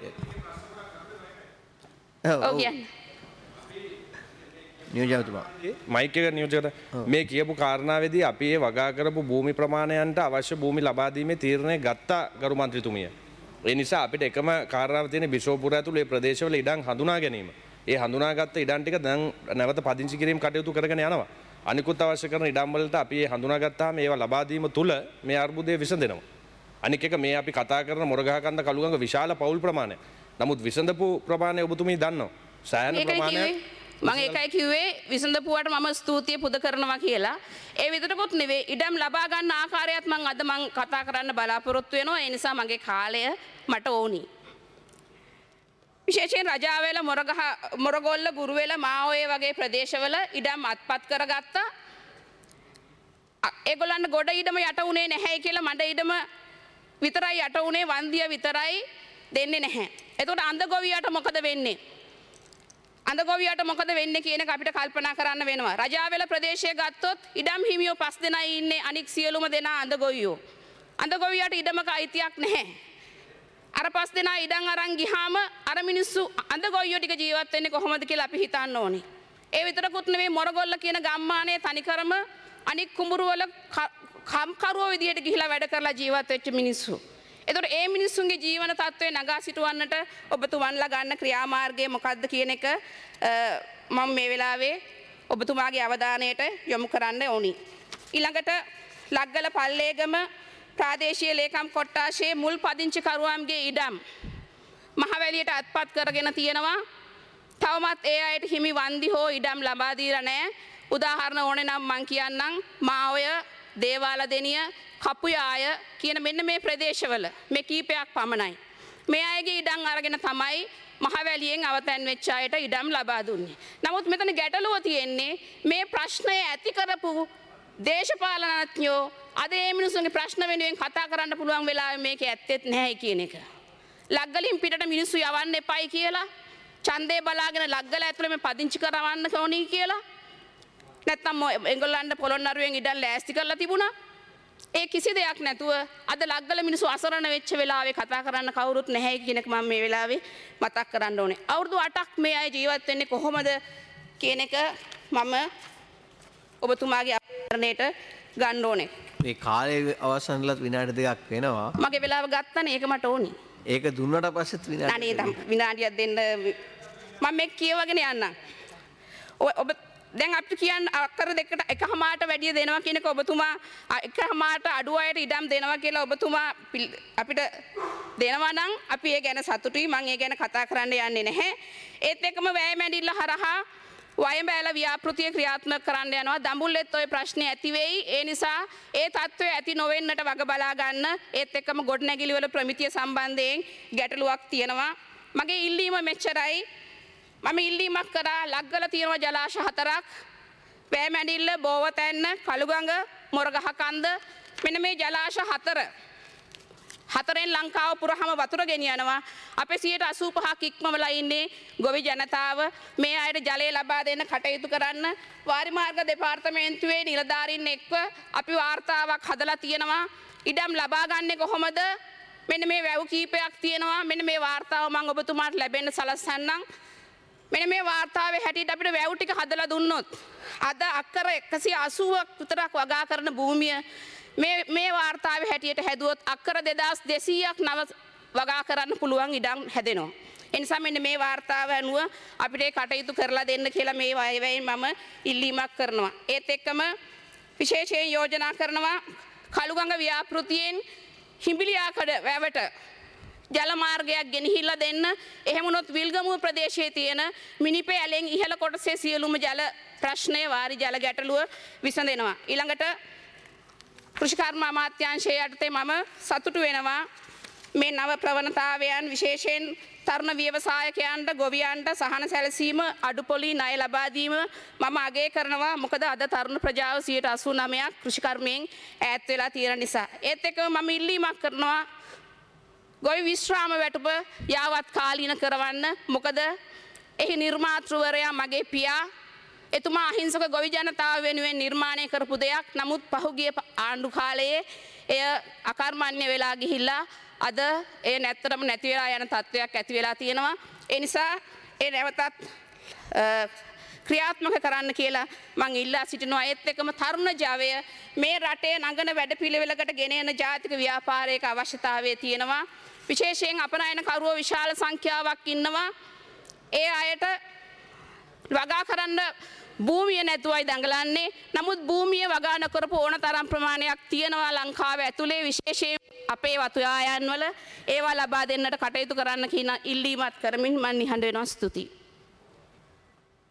ඔව් කියන්නේ. නියෝජකතුමා මයික් එක නියෝජකත මේ කියපු කාරණාවේදී අපි ඒ වගා කරපු භූමි ප්‍රමාණයන්ට අවශ්‍ය භූමි ලබා දීමේ තීරණය ගත්තා ගරු මන්ත්‍රීතුමිය. ඒ නිසා අපිට එකම කාරණාව තියෙන බිෂෝපුර ඇතුළේ මේ ප්‍රදේශවල ඉඩම් හඳුනා ගැනීම. ඒ හඳුනාගත්ත ඉඩම් ටික දැන් නැවත පදිංචි කිරීම කටයුතු කරගෙන යනවා. අනිකුත් අවශ්‍ය කරන ඉඩම් වලට අපි ඒ හඳුනාගත්තාම ඒවා ලබා දීම තුල මේ අර්බුදය විසඳෙනවා. අනික එක මේ අපි කතා කරන මොරගහකන්ද කළුගඟ විශාල පෞල් ප්‍රමාණයක්. නමුත් විසඳපු ප්‍රමාණය ඔබතුමී දන්නවා. සෑහෙන ප්‍රමාණයක් මම ඒකයි කිව්වේ විසඳපුවාට මම ස්තුතිය පුද කරනවා කියලා. ඒ විතරකුත් නෙවෙයි ඉඩම් ලබා ගන්න ආකාරයත් මම අද මම කතා කරන්න බලාපොරොත්තු වෙනවා. ඒ නිසා මගේ කාලය මට ඕනි. විශේෂයෙන් රජාවැල මොරගහ මොරගොල්ල ගුරුවෙල මාඔයේ වගේ ප්‍රදේශවල ඉඩම් අත්පත් කරගත්තා. ඒගොල්ලන්ට ගොඩ ඉඩම යට උනේ නැහැ කියලා මඩ ඉඩම විතරයි යට උනේ වන්දිය විතරයි දෙන්නේ නැහැ. එතකොට අන්දගොවියට මොකද වෙන්නේ? අන්දගොවියට මොකද වෙන්නේ කියන එක අපිට කල්පනා කරන්න වෙනවා. රජාවැල ප්‍රදේශය ගත්තොත් ඉඩම් හිමියෝ පස් දෙනයි ඉන්නේ අනික් සියලුම දෙනා අන්දගොවියෝ. අන්දගොවියට ඉඩමක අයිතියක් නැහැ. අර පස් දෙනා ඉඩම් අරන් ගියාම අර මිනිස්සු අන්දගොවියෝ ටික ජීවත් වෙන්නේ කොහොමද කියලා අපි හිතන්න ඕනේ. ඒ විතරකුත් නෙමෙයි මොරගොල්ල කියන ගම්මානයේ තනිකරම අනික් කුඹුරු වල කම්කරුවෝ විදියට ගිහිලා වැඩ කරලා ජීවත් වෙච්ච මිනිස්සු. එතකොට ඒ මිනිස්සුන්ගේ ජීවන තත්ත්වය නගා සිටවන්නට ඔබතුමන්ලා ගන්න ක්‍රියාමාර්ගය මොකක්ද කියන එක මම මේ වෙලාවේ ඔබතුමාගේ අවධානයට යොමු කරන්න ඕනි. ඊළඟට ලග්ගල පල්ලේගම ප්‍රාදේශීය ලේකම් කොට්ටාශයේ මුල් පදිංචිකරුවන්ගේ ඉඩම් මහවැලියට අත්පත් කරගෙන තියෙනවා. තවමත් ඒ අයට හිමි වන්දි හෝ ඉඩම් ලබා දීලා නැහැ. උදාහරණ ඕනේ නම් මං කියන්නම් මාඔය දේවාල දෙනිය කපුයාය කියන මෙන්න මේ ප්‍රදේශවල මේ කීපයක් පමණයි. මේ අයගේ ඉඩම් අරගෙන තමයි මහවැලියෙන් අවතැන් වෙච්ච අයට ඉඩම් ලබා දුන්නේ. නමුත් මෙතන ගැටලුව තියෙන්නේ මේ ප්‍රශ්නය ඇති කරපු දේශපාලනඥයෝ අද මේ මිනිස්සුන්ගේ ප්‍රශ්න වෙනුවෙන් කතා කරන්න පුළුවන් වෙලාවෙ මේක ඇත්තෙත් නැහැ කියන එක. ලග්ගලින් පිටට මිනිස්සු යවන්න එපයි කියලා ඡන්දේ බලාගෙන ලග්ගල ඇතුළේ පදිංචි කරවන්න ඕනි කියලා නැත්තම් එංගොල්ලන්ට පොළොන්නරුවෙන් ඉඩම් ලෑස්ති කරලා තිබුණා. ඒ කිසි දෙයක් නැතුව අද ලග්ගල මිනිස්සු අසරණ වෙච්ච වෙලාවේ කතා කරන්න කවුරුත් නැහැ කියන එක මම මේ වෙලාවේ මතක් කරන්න ඕනේ. අවුරුදු අටක් මේ අය ජීවත් වෙන්නේ කොහොමද කියන එක මම ඔබතුමාගේ අවධානයට ගන්න ඕනේ. මේ කාලේ අවසන්ලත් විනාඩි දෙකක් වෙනවා. මගේ වෙලාව ගත්තනේ ඒක මට ඕනි. ඒක දුන්නට පස්සෙත් විනාඩි අනේ තම විනාඩියක් දෙන්න මම මේක කියවගෙන යන්නම්. ඔබ දැන් අපි කියන්න අක්කර දෙකට එකමාරට වැඩිය දෙනවා කියන එක ඔබතුමා එකමාරට අඩු අයට ඉඩම් දෙනවා කියලා ඔබතුමා අපිට දෙනවා නම් අපි ඒ ගැන සතුටුයි. මම ඒ ගැන කතා කරන්න යන්නේ නැහැ. ඒත් එක්කම වැය මැඩිල්ල හරහා වයඹෑල ව්‍යාපෘතිය ක්‍රියාත්මක කරන්න යනවා. දඹුල්ලෙත් ওই ප්‍රශ්නේ ඇති වෙයි. ඒ නිසා ඒ තත්ත්වය ඇති නොවෙන්නට වග බලා ගන්න. ඒත් එක්කම ගොඩනැගිලි වල ප්‍රමිතිය සම්බන්ධයෙන් ගැටලුවක් තියෙනවා. මගේ ඉල්ලීම මෙච්චරයි. මම ඉල්ලීමක් කරා ලග්ගල තියෙනවා ජලාශ හතරක්. වැය මැඩිල්ල, බෝවතැන්න, කළුගඟ, මොරගහ කන්ද මෙන්න මේ ජලාශ හතර. හතරෙන් ලංකාව පුරාම වතුර ගෙනියනවා. අපේ සියයට අසූ පහක් ඉක්මවලා ඉන්නේ ගොවි ජනතාව. මේ අයට ජලය ලබා දෙන්න කටයුතු කරන්න වාරිමාර්ග දෙපාර්තමේන්තුවේ නිලධාරීන් එක්ව අපි වාර්තාවක් හදලා තියෙනවා. ඉඩම් ලබා ගන්නේ කොහොමද? මෙන්න මේ වැව් කීපයක් තියෙනවා. මෙන්න මේ වාර්තාව මම ඔබතුමාට ලැබෙන්න සලස්සන්නම්. මෙන්න මේ වාර්තාවේ හැටියට අපිට වැව් ටික හදලා දුන්නොත් අද අක්කර එකසිය අසූවක් විතරක් වගා කරන භූමිය මේ මේ වාර්තාවේ හැටියට හැදුවොත් අක්කර දෙදාස් දෙසීයක් නව වගා කරන්න පුළුවන් ඉඩම් හැදෙනවා. ඒ නිසා මෙන්න මේ වාර්තාව අනුව අපිට කටයුතු කරලා දෙන්න කියලා මේ වයවෙන් මම ඉල්ලීමක් කරනවා. ඒත් එක්කම විශේෂයෙන් යෝජනා කරනවා කළුගඟ ව්‍යාපෘතියෙන් හිඹිලියාකඩ වැවට ජල මාර්ගයක් ගෙනහිල්ලා දෙන්න. එහෙම වුණොත් විල්ගමුව ප්‍රදේශයේ තියෙන මිනිපේ ඇලෙන් ඉහළ කොටසේ සියලුම ජල ප්‍රශ්නය වාරි ජල ගැටලුව විසඳෙනවා. ඊළඟට කෘෂිකර්ම අමාත්‍යාංශය යටතේ මම සතුටු වෙනවා මේ නව ප්‍රවණතාවයන් විශේෂයෙන් තරුණ ව්‍යවසායකයන්ට ගොවියන්ට සහන සැලසීම අඩුපොලි ණය ලබා දීම මම අගය කරනවා. මොකද අද තරුණ ප්‍රජාව සියයට අසූ නවයක් කෘෂිකර්මයෙන් ඈත් වෙලා තියෙන නිසා. ඒත් එක්කම මම ඉල්ලීමක් කරනවා ගොවි විශ්‍රාම වැටුප යාවත් කාලීන කරවන්න. මොකද එහි නිර්මාතෘවරයා මගේ පියා. එතුමා අහිංසක ගොවි ජනතාව වෙනුවෙන් නිර්මාණය කරපු දෙයක්. නමුත් පහුගිය ආණ්ඩු කාලයේ එය අකර්මණ්‍ය වෙලා ගිහිල්ලා අද ඒ නැත්තරම නැති වෙලා යන තත්ත්වයක් ඇති වෙලා තියෙනවා. ඒ නිසා ඒ නැවතත් ක්‍රියාත්මක කරන්න කියලා මං ඉල්ලා සිටිනවා. ඒත් එක්කම තරුණ ජවය මේ රටේ නගන වැඩපිළිවෙලකට ගෙන එන ජාතික ව්‍යාපාරයක අවශ්‍යතාවය තියෙනවා. විශේෂයෙන් අපනයනකරුවෝ විශාල සංඛ්‍යාවක් ඉන්නවා. ඒ අයට වගා කරන්න භූමිය නැතුවයි දඟලන්නේ. නමුත් භූමිය වගා නොකරපු ඕන තරම් ප්‍රමාණයක් තියෙනවා ලංකාව ඇතුලේ විශේෂයෙන් අපේ වතුයායන් වල. ඒවා ලබා දෙන්නට කටයුතු කරන්න කියන ඉල්ලීමත් කරමින් මම නිහඬ වෙනවා. ස්තුතියි.